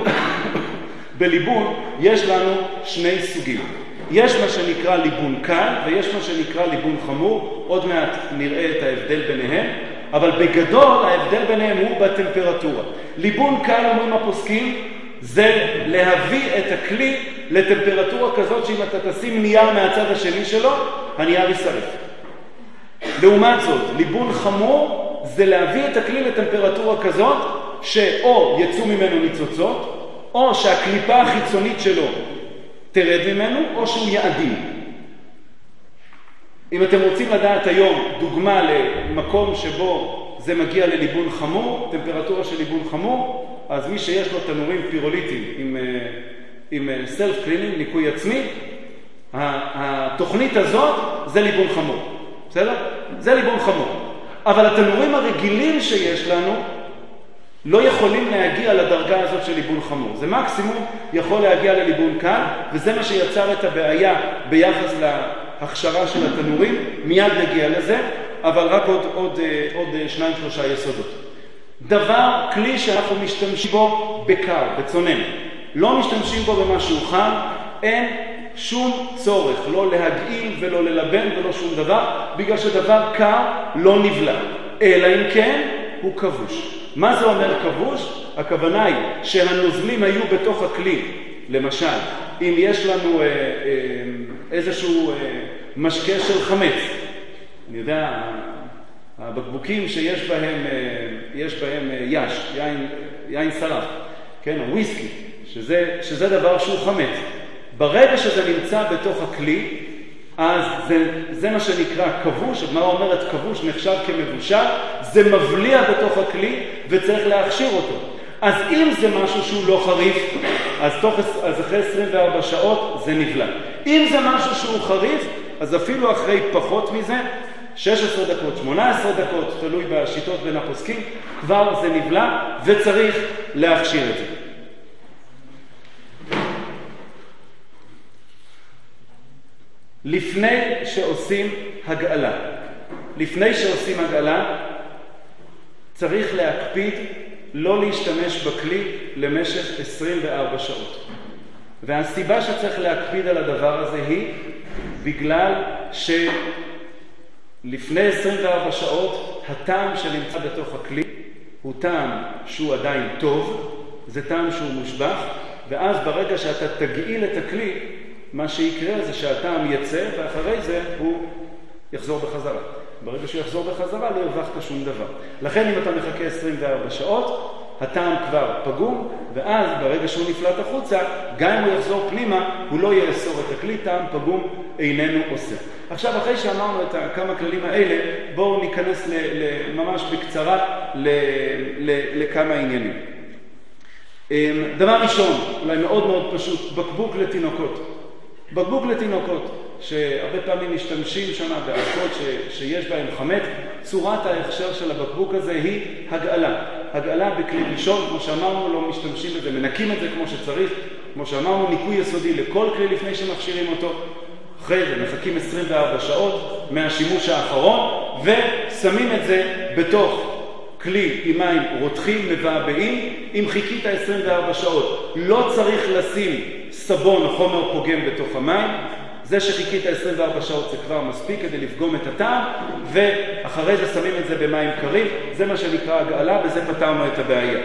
בליבון יש לנו שני סוגים. יש מה שנקרא ליבון קל ויש מה שנקרא ליבון חמור. עוד מעט נראה את ההבדל ביניהם, אבל בגדול ההבדל ביניהם הוא בטמפרטורה. ליבון קל, אומרים הפוסקים, זה להביא את הכלי לטמפרטורה כזאת שאם אתה תשים נייר מהצד השני שלו, הנייר יישרף. לעומת זאת, ליבון חמור זה להביא את הכלי לטמפרטורה כזאת שאו יצאו ממנו ניצוצות, או שהקליפה החיצונית שלו תרד ממנו, או שהוא יעדים. אם אתם רוצים לדעת היום דוגמה למקום שבו זה מגיע לליבון חמור, טמפרטורה של ליבון חמור, אז מי שיש לו תנורים פירוליטיים עם, עם סלף קלינינג, ניקוי עצמי, התוכנית הזאת זה ליבון חמור. בסדר? זה ליבון חמור. אבל התנורים הרגילים שיש לנו לא יכולים להגיע לדרגה הזאת של ליבון חמור. זה מקסימום יכול להגיע לליבון קל, וזה מה שיצר את הבעיה ביחס להכשרה של התנורים. מיד נגיע לזה, אבל רק עוד, עוד, עוד שניים שלושה יסודות. דבר, כלי שאנחנו משתמשים בו בקר, בצונן. לא משתמשים בו במשהו חם, אין שום צורך, לא להגעיל ולא ללבן ולא שום דבר, בגלל שדבר קר לא נבלע. אלא אם כן הוא כבוש. מה זה אומר כבוש? הכוונה היא שהנוזלים היו בתוך הכלי. למשל, אם יש לנו אה, אה, איזשהו אה, משקה של חמץ, אני יודע, הבקבוקים שיש בהם, יש בהם יש, יין, יין שרף, כן, וויסקי, שזה, שזה דבר שהוא חמץ. ברגע שזה נמצא בתוך הכלי, אז זה, זה מה שנקרא כבוש. הגמרא אומרת כבוש נחשב כמבושל, זה מבליע בתוך הכלי וצריך להכשיר אותו. אז אם זה משהו שהוא לא חריף, אז, תוך, אז אחרי עשרים וארבע שעות זה נבלע. אם זה משהו שהוא חריף, אז אפילו אחרי פחות מזה, שש עשרה דקות, שמונה עשרה דקות, תלוי בשיטות בין הפוסקים, כבר זה נבלע וצריך להכשיר את זה. לפני שעושים הגעלה, לפני שעושים הגעלה, צריך להקפיד לא להשתמש בכלי למשך עשרים וארבע שעות. והסיבה שצריך להקפיד על הדבר הזה היא בגלל שלפני עשרים וארבע שעות הטעם שנמצא בתוך הכלי הוא טעם שהוא עדיין טוב, זה טעם שהוא מושבח, ואז ברגע שאתה תגעיל את הכלי, מה שיקרה זה שהטעם יצא, ואחרי זה הוא יחזור בחזרה. ברגע שהוא יחזור בחזרה לא ירווחת שום דבר. לכן אם אתה מחכה עשרים וארבע שעות, הטעם כבר פגום, ואז ברגע שהוא נפלט החוצה, גם אם הוא יחזור פנימה, הוא לא יאסור את הכלי, טעם פגום איננו עושה. עכשיו, אחרי שאמרנו את כמה כללים האלה, בואו ניכנס ל, ל, ממש בקצרה ל, ל, לכמה עניינים. דבר ראשון, אולי מאוד מאוד פשוט, בקבוק לתינוקות. בקבוק לתינוקות, שהרבה פעמים משתמשים שם בערכות ש, שיש בהם חמץ, צורת ההכשר של הבקבוק הזה היא הגעלה. הגעלה בכלי ראשון, כמו שאמרנו, לא משתמשים בזה, מנקים את זה כמו שצריך. כמו שאמרנו, ניקוי יסודי לכל כלי לפני שמכשירים אותו. אחרי זה מחכים עשרים וארבע שעות מהשימוש האחרון, ושמים את זה בתוך כלי עם מים רותחים, מבעבעים. אם חיכית עשרים וארבע שעות, לא צריך לשים סבון או חומר פוגם בתוך המים. זה שחיכית עשרים וארבע שעות זה כבר מספיק כדי לפגום את הטעם, ואחרי זה שמים את זה במים קרים. זה מה שנקרא הגעלה, וזה פתרנו את הבעיה.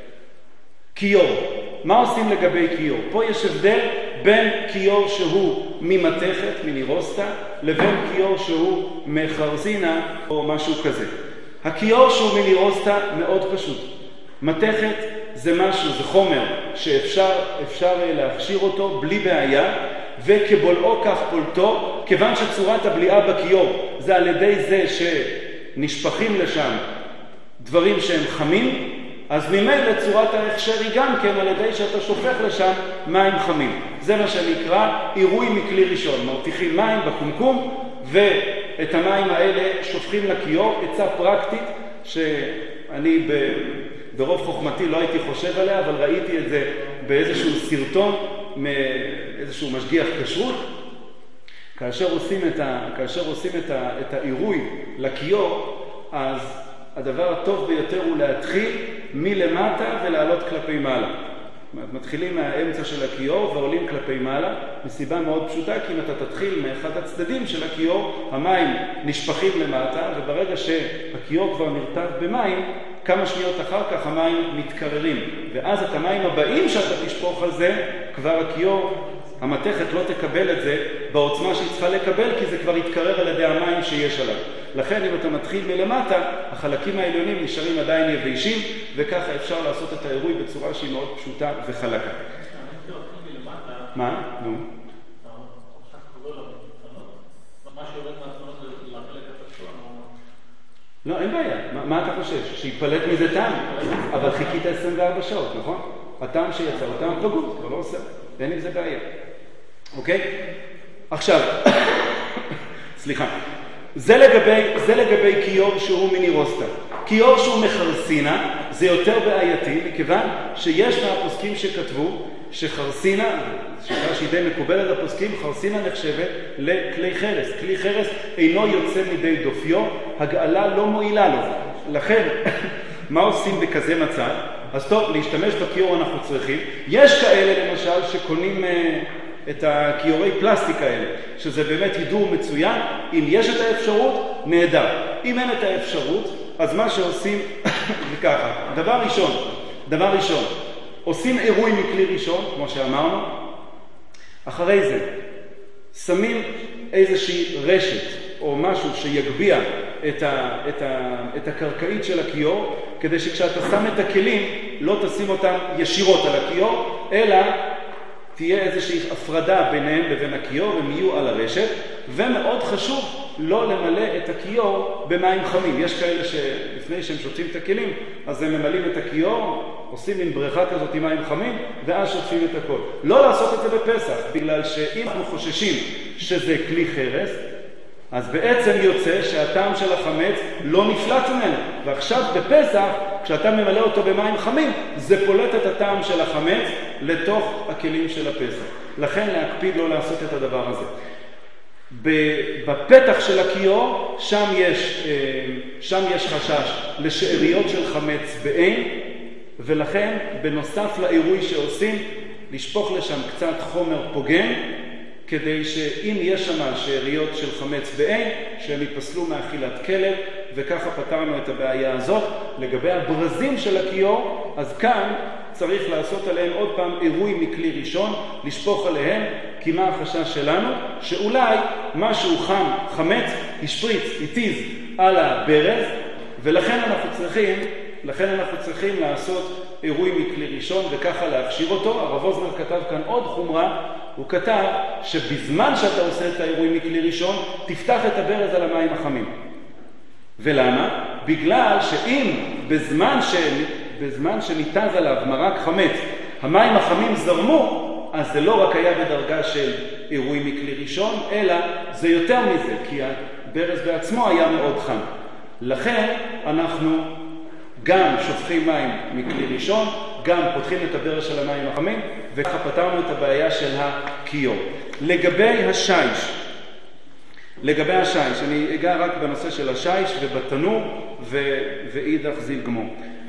כיור. מה עושים לגבי כיור? פה יש הבדל בין כיור שהוא ממתכת, מנירוסטה, לבין כיור שהוא מחרזינה או משהו כזה. הכיור שהוא מנירוסטה מאוד פשוט. מתכת זה משהו, זה חומר שאפשר אפשר להכשיר אותו בלי בעיה, וכבולעו כך פולטו, כיוון שצורת הבליעה בכיור זה על ידי זה שנשפכים לשם דברים שהם חמים, אז ממילא צורת ההכשר היא גם כן על ידי שאתה שופך לשם מים חמים. זה מה שנקרא עירוי מכלי ראשון. מרתיחים מים בקומקום, ואת המים האלה שופכים לכיור. עצה פרקטית שאני ב... ברוב חוכמתי לא הייתי חושב עליה, אבל ראיתי את זה באיזשהו סרטון מאיזשהו משגיח כשרות. כאשר עושים את ה... כאשר עושים את ה... את העירוי לכיור, אז הדבר הטוב ביותר הוא להתחיל מלמטה ולעלות כלפי מעלה. מתחילים מהאמצע של הכיור ועולים כלפי מעלה, מסיבה מאוד פשוטה, כי אם אתה תתחיל מאחד הצדדים של הכיור, המים נשפכים למטה, וברגע שהכיור כבר נרטב במים, כמה שניות אחר כך המים מתקררים, ואז את המים הבאים שאתה תשפוך על זה, כבר הכיור, המתכת לא תקבל את זה בעוצמה שהיא צריכה לקבל, כי זה כבר יתקרר על ידי המים שיש עליו. לכן אם אתה מתחיל מלמטה, החלקים העליונים נשארים עדיין יבשים, וככה אפשר לעשות את העירוי בצורה שהיא מאוד פשוטה וחלקה. מה? נו. לא, אין בעיה. מה אתה חושב? שיפלט מזה טעם? אבל חיכית עשרים וארבע שעות, נכון? הטעם שיצא, הטעם פגום, אבל לא עושה. אין עם זה בעיה. אוקיי? עכשיו, סליחה. זה לגבי, זה לגבי כיור שהוא מנירוסטה. כיור שהוא מחרסינה זה יותר בעייתי, מכיוון שיש מהפוסקים שכתבו שחרסינה, שיטה שהיא די מקובלת הפוסקים, חרסינה נחשבת לכלי חרס. כלי חרס אינו יוצא מדי דופיו, הגעלה לא מועילה לו. לכן, מה עושים בכזה מצב? אז טוב, להשתמש בכיור אנחנו צריכים. יש כאלה למשל שקונים את הכיורי פלסטיק האלה, שזה באמת הידור מצוין. אם יש את האפשרות, נהדר. אם אין את האפשרות, אז מה שעושים זה ככה. דבר ראשון, דבר ראשון, עושים עירוי מכלי ראשון, כמו שאמרנו. אחרי זה, שמים איזושהי רשת או משהו שיגביע את, ה, את, ה, את הקרקעית של הכיור, כדי שכשאתה שם את הכלים, לא תשים אותם ישירות על הכיור, אלא תהיה איזושהי הפרדה ביניהם לבין הכיור, הם יהיו על הרשת, ומאוד חשוב לא למלא את הכיור במים חמים. יש כאלה שלפני שהם שוטפים את הכלים, אז הם ממלאים את הכיור, עושים מין בריכה כזאת עם מים חמים, ואז שוטפים את הכל. לא לעשות את זה בפסח, בגלל שאם אנחנו חוששים שזה כלי חרס, אז בעצם יוצא שהטעם של החמץ לא נפלט ממנו. ועכשיו בפסח, כשאתה ממלא אותו במים חמים, זה פולט את הטעם של החמץ לתוך הכלים של הפסח. לכן להקפיד לא לעשות את הדבר הזה. בפתח של הכיור, שם יש, שם יש חשש לשאריות של חמץ בעין, ולכן בנוסף לעירוי שעושים, לשפוך לשם קצת חומר פוגם, כדי שאם יש שם שאריות של חמץ בעין, שהם ייפסלו מאכילת כלב, וככה פתרנו את הבעיה הזאת. לגבי הברזים של הכיור, אז כאן צריך לעשות עליהם עוד פעם עירוי מכלי ראשון, לשפוך עליהם, כי מה החשש שלנו? שאולי משהו חם, חמץ, ישפריץ, יתיז על הברז, ולכן אנחנו צריכים, לכן אנחנו צריכים לעשות עירוי מכלי ראשון, וככה להכשיר אותו. הרב אוזנר כתב כאן עוד חומרה, הוא כתב שבזמן שאתה עושה את העירוי מכלי ראשון, תפתח את הברז על המים החמים. ולמה? בגלל שאם בזמן, ש... בזמן שניתז עליו מרק חמץ, המים החמים זרמו, אז זה לא רק היה בדרגה של עירוי מכלי ראשון, אלא זה יותר מזה, כי הברז בעצמו היה מאוד חם. לכן אנחנו גם שופכים מים מכלי ראשון, גם פותחים את הברז של המים החמים, וככה פתרנו את הבעיה של הכיור. לגבי השיש, לגבי השיש, אני אגע רק בנושא של השיש ובתנור ו... ואידך זיל גמור.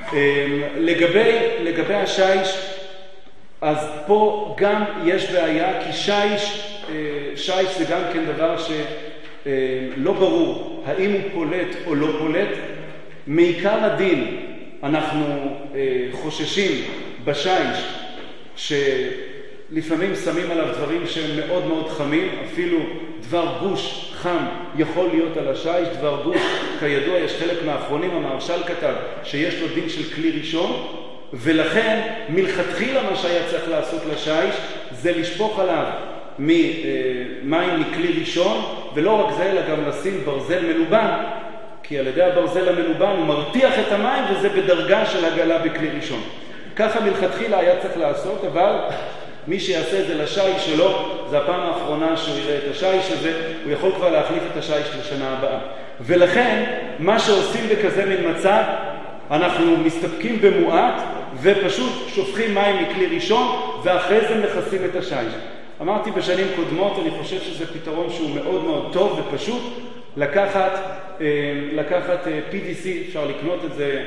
לגבי, לגבי השיש, אז פה גם יש בעיה, כי שיש, שיש זה גם כן דבר שלא ברור האם הוא פולט או לא פולט. מעיקר הדין אנחנו חוששים בשיש שלפעמים שמים עליו דברים שהם מאוד מאוד חמים, אפילו דבר גוש חם יכול להיות על השיש. דבר גוש, כידוע, יש חלק מהאחרונים, המהרש"ל כתב שיש לו דין של כלי ראשון, ולכן מלכתחילה מה שהיה צריך לעשות לשיש זה לשפוך עליו מים מכלי ראשון, ולא רק זה אלא גם לשים ברזל מלובן, כי על ידי הברזל המלובן הוא מרתיח את המים, וזה בדרגה של הגלה בכלי ראשון. ככה מלכתחילה היה צריך לעשות, אבל מי שיעשה את זה לשיש שלו, זה הפעם האחרונה שהוא יראה את השיש הזה, הוא יכול כבר להחליף את השיש לשנה הבאה. ולכן מה שעושים בכזה מן מצב, אנחנו מסתפקים במועט ופשוט שופכים מים מכלי ראשון, ואחרי זה מכסים את השיש. אמרתי בשנים קודמות, אני חושב שזה פתרון שהוא מאוד מאוד טוב ופשוט, לקחת, לקחת פי וי סי, אפשר לקנות את זה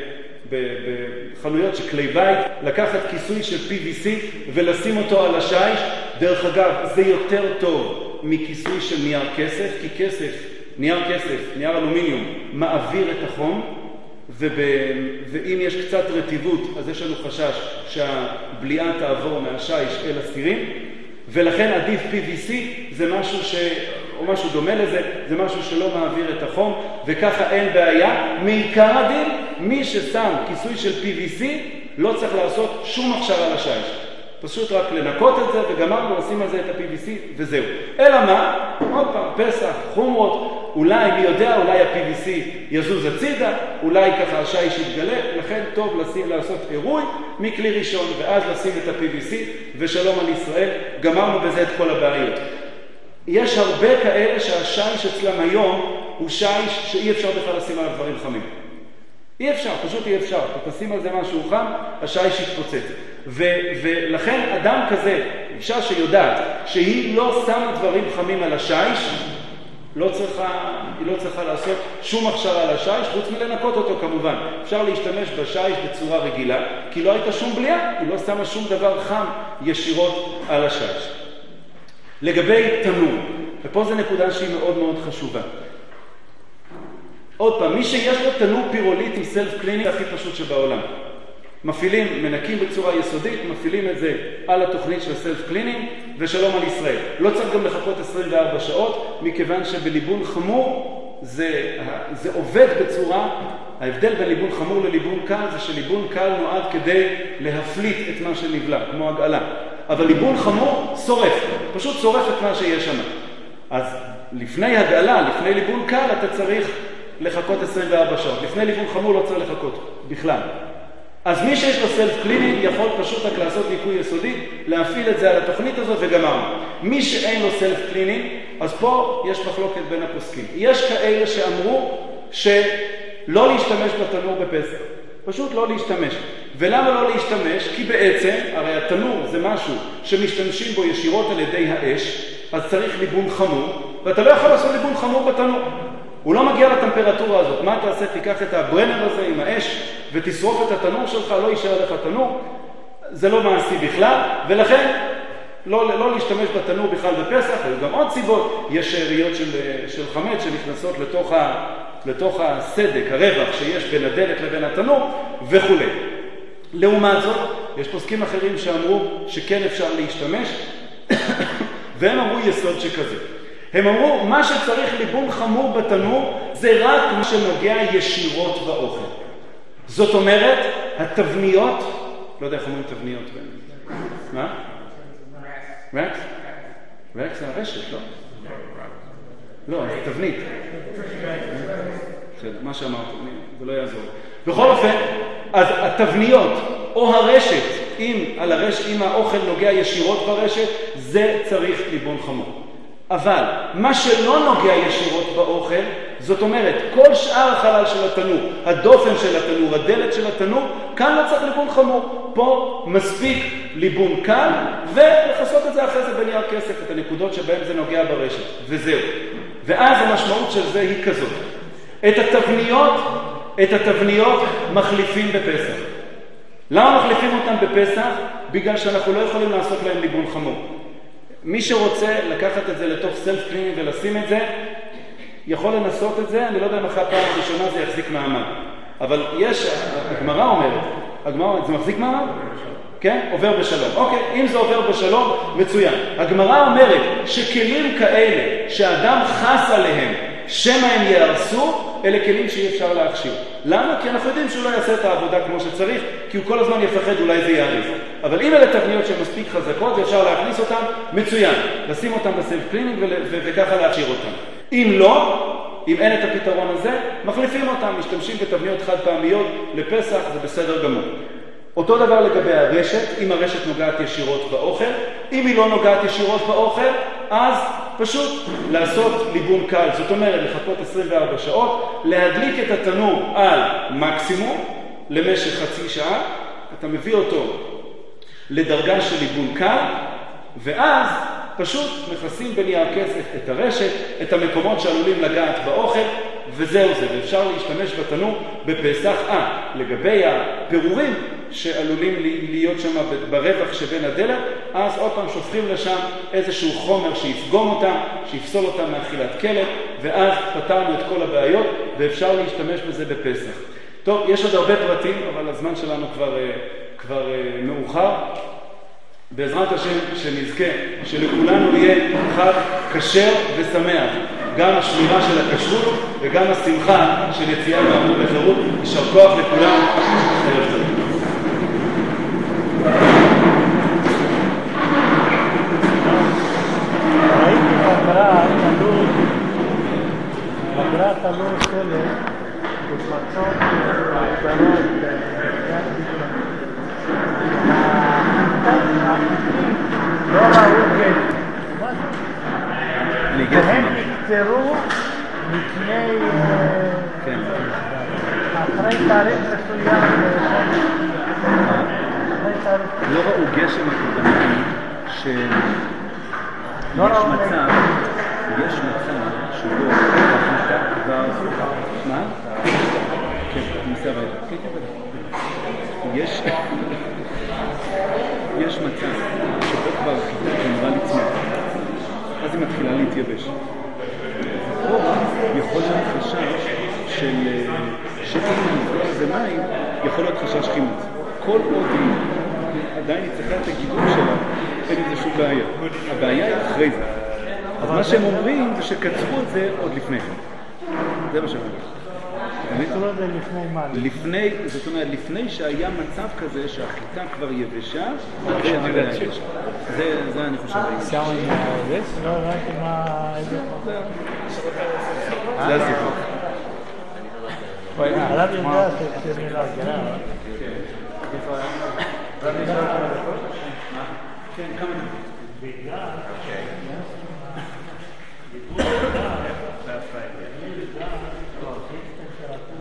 בחנויות של כלי בית, לקחת כיסוי של פי וי סי ולשים אותו על השיש. דרך אגב, זה יותר טוב מכיסוי של נייר כסף, כי כסף, נייר כסף, נייר אלומיניום, מעביר את החום, וב... ואם יש קצת רטיבות, אז יש לנו חשש שהבליעה תעבור מהשיש אל הסירים, ולכן עדיף פי וי סי, זה משהו ש... או משהו דומה לזה, זה משהו שלא מעביר את החום, וככה אין בעיה. מעיקר הדין, מי ששם כיסוי של פי וי סי, לא צריך לעשות שום הכשרה על השיש. פשוט רק לנקות את זה, וגמרנו, עושים על זה את ה-פי וי סי, וזהו. אלא מה? עוד פעם, פסח, חומרות, אולי, מי יודע, אולי ה-פי וי סי יזוז הצידה, אולי ככה השיש יתגלה, לכן טוב לשים, לעשות עירוי מכלי ראשון, ואז לשים את ה-פי וי סי, ושלום על ישראל, גמרנו בזה את כל הבעיות. יש הרבה כאלה שהשיש אצלם היום הוא שיש שאי אפשר בכלל לשים עליו דברים חמים. אי אפשר, פשוט אי אפשר. תשים על זה משהו חם, השיש יתפוצץ. ו- ולכן אדם כזה, אישה שיודעת שהיא לא שמה דברים חמים על השיש, לא צריכה, היא לא צריכה לעשות שום הכשרה על השיש, חוץ מלנקות אותו כמובן. אפשר להשתמש בשיש בצורה רגילה, כי לא הייתה שום בליעה, היא לא שמה שום דבר חם ישירות על השיש. לגבי תנור, ופה זו נקודה שהיא מאוד מאוד חשובה. עוד פעם, מי שיש לו תנור פירוליט עם סלף קלינינג, זה הכי פשוט שבעולם. מפעילים, מנקים בצורה יסודית, מפעילים את זה על התוכנית של סלף קלינינג, ושלום על ישראל. לא צריך גם לחכות עשרים וארבע שעות, מכיוון שבליבון חמור זה, זה עובד בצורה, ההבדל בין ליבון חמור לליבון קל, זה שליבון קל נועד כדי להפליט את מה שנבלע, כמו הגעלה. אבל ליבון חמור שורף, פשוט שורף את מה שיש שם. אז לפני הגעלה, לפני ליבון קל, אתה צריך לחכות עשרים וארבע שעות. לפני ליבון חמור לא צריך לחכות, בכלל. אז מי שיש לו סלף קלינינג יכול פשוט רק לעשות ניקוי יסודי, להפעיל את זה על התוכנית הזאת וגמרנו. מי שאין לו סלף קלינינג, אז פה יש מחלוקת בין הפוסקים. יש כאלה שאמרו שלא להשתמש בתנור בפסח. פשוט לא להשתמש. ולמה לא להשתמש? כי בעצם, הרי התנור זה משהו שמשתמשים בו ישירות על ידי האש, אז צריך ליבון חמור, ואתה לא יכול לעשות ליבון חמור בתנור. הוא לא מגיע לטמפרטורה הזאת. מה תעשה? תיקח את הברנר הזה עם האש ותשרוף את התנור שלך, לא יישאר לך תנור. זה לא מעשי בכלל, ולכן לא, לא להשתמש בתנור בכלל בפסח. היו גם עוד סיבות, יש שאריות של, של חמץ שנכנסות לתוך, ה, לתוך הסדק, הרווח שיש בין הדלק לבין התנור וכו'. לעומת זאת, יש פוסקים אחרים שאמרו שכן אפשר להשתמש, והם אמרו יסוד שכזה. הם אמרו, מה שצריך ליבון חמור בתנור, זה רק מה שנוגע ישירות באוכל. זאת אומרת, התבניות, לא יודע איך אומרים תבניות. מה? רקס? רקס זה הרשת, לא? לא, זה תבנית. מה שאמרת, זה לא יעזור. בכל אופן, אז התבניות או הרשת, אם, על הרשת, אם האוכל נוגע ישירות ברשת, זה צריך ליבון חמור. אבל מה שלא נוגע ישירות באוכל, זאת אומרת, כל שאר החלל של התנור, הדופן של התנור, הדלת של התנור, כאן לא צריך ליבון חמור. פה מספיק ליבון קל, ולחסות את זה אחרי זה בנייר כסף, את הנקודות שבהן זה נוגע ברשת, וזהו. ואז המשמעות של זה היא כזאת. את התבניות, את התבניות מחליפים בפסח. למה מחליפים אותם בפסח? בגלל שאנחנו לא יכולים לעשות להם ליבון חמור. מי שרוצה לקחת את זה לתוך סלף קלינינג ולשים את זה, יכול לנסות את זה. אני לא יודע אם אחרי הפעם הראשונה זה יחזיק מעמד. אבל יש, הגמרא אומרת, הגמרא אומרת, זה מחזיק מעמד? כן? עובר בשלום. אוקיי, אם זה עובר בשלום, מצוין. הגמרא אומרת שכלים כאלה שאדם חס עליהם, שמה הם יהרסו, אלה כלים שאי אפשר להכשיר. למה? כי אנחנו יודעים שהוא לא יעשה את העבודה כמו שצריך, כי הוא כל הזמן יפחד, אולי זה יעריס. אבל אם אלה תבניות שהן מספיק חזקות, אפשר להכניס אותן, מצוין. לשים אותן בסלף קלינינג וככה להכשיר אותן. אם לא, אם אין את הפתרון הזה, מחליפים אותם, משתמשים בתבניות חד פעמיות לפסח, זה בסדר גמור. אותו דבר לגבי הרשת, אם הרשת נוגעת ישירות באוכל, אם היא לא נוגעת ישירות באוכל, אז פשוט לעשות ליבון קל, זאת אומרת לחכות עשרים וארבע שעות, להדליק את התנור על מקסימום למשך חצי שעה, אתה מביא אותו לדרגה של ליבון קל, ואז פשוט מכסים בנייר כסף את הרשת, את המקומות שעלולים לגעת באוכל, וזהו זה, ואפשר להשתמש בתנור בפסח. אה, לגבי הפירורים שעלולים להיות שם ברווח שבין הדלת, אז עוד פעם שופכים לשם איזשהו חומר שיפגום אותם, שיפסול אותם מאכילת כלב, ואז פתרנו את כל הבעיות, ואפשר להשתמש בזה בפסח. טוב, יש עוד הרבה פרטים, אבל הזמן שלנו כבר, כבר מאוחר. בעזרת השם שנזכה שלכולנו יהיה חג כשר ושמח, גם השמירה של הכשרות וגם השמחה של יציאה מעבוד לחירות. יישר כוח לכולם. ערב טוב. ראיתי בגרע תלוי, בגרע תלוי שלט במצות גדולות לא ראו גט. והם נקצרו לפני, אחרי תאריך מסוים. לא ראו גשם הכוונה שיש מצב, יש מצב שבו החלטה כבר... מה? כן, ניסה רעיון. כן, כן, יש... יש מצב שבו כבר החיטה אמרה לצמח, אז היא מתחילה להתייבש. פה יכול להיות חשש של שאם נפלא זה מים, יכול להיות חשש חימוץ. כל עוד היא עדיין היא צריכה את הגידול שלה, אין איזה שום בעיה. הבעיה היא אחרי זה. אז מה שהם אומרים זה שקצרו את זה עוד לפני כן. זה מה שהם אומרים. קצרו את זה לפני מה? לפני, זאת אומרת, לפני שהיה מצב כזה שהחיטה כבר יבשה, זה אני חושב. שם עם זה? לא ראיתי מה... זה הסיפור. הרב יודע שזה מילה גרה. כן, כמה דקות.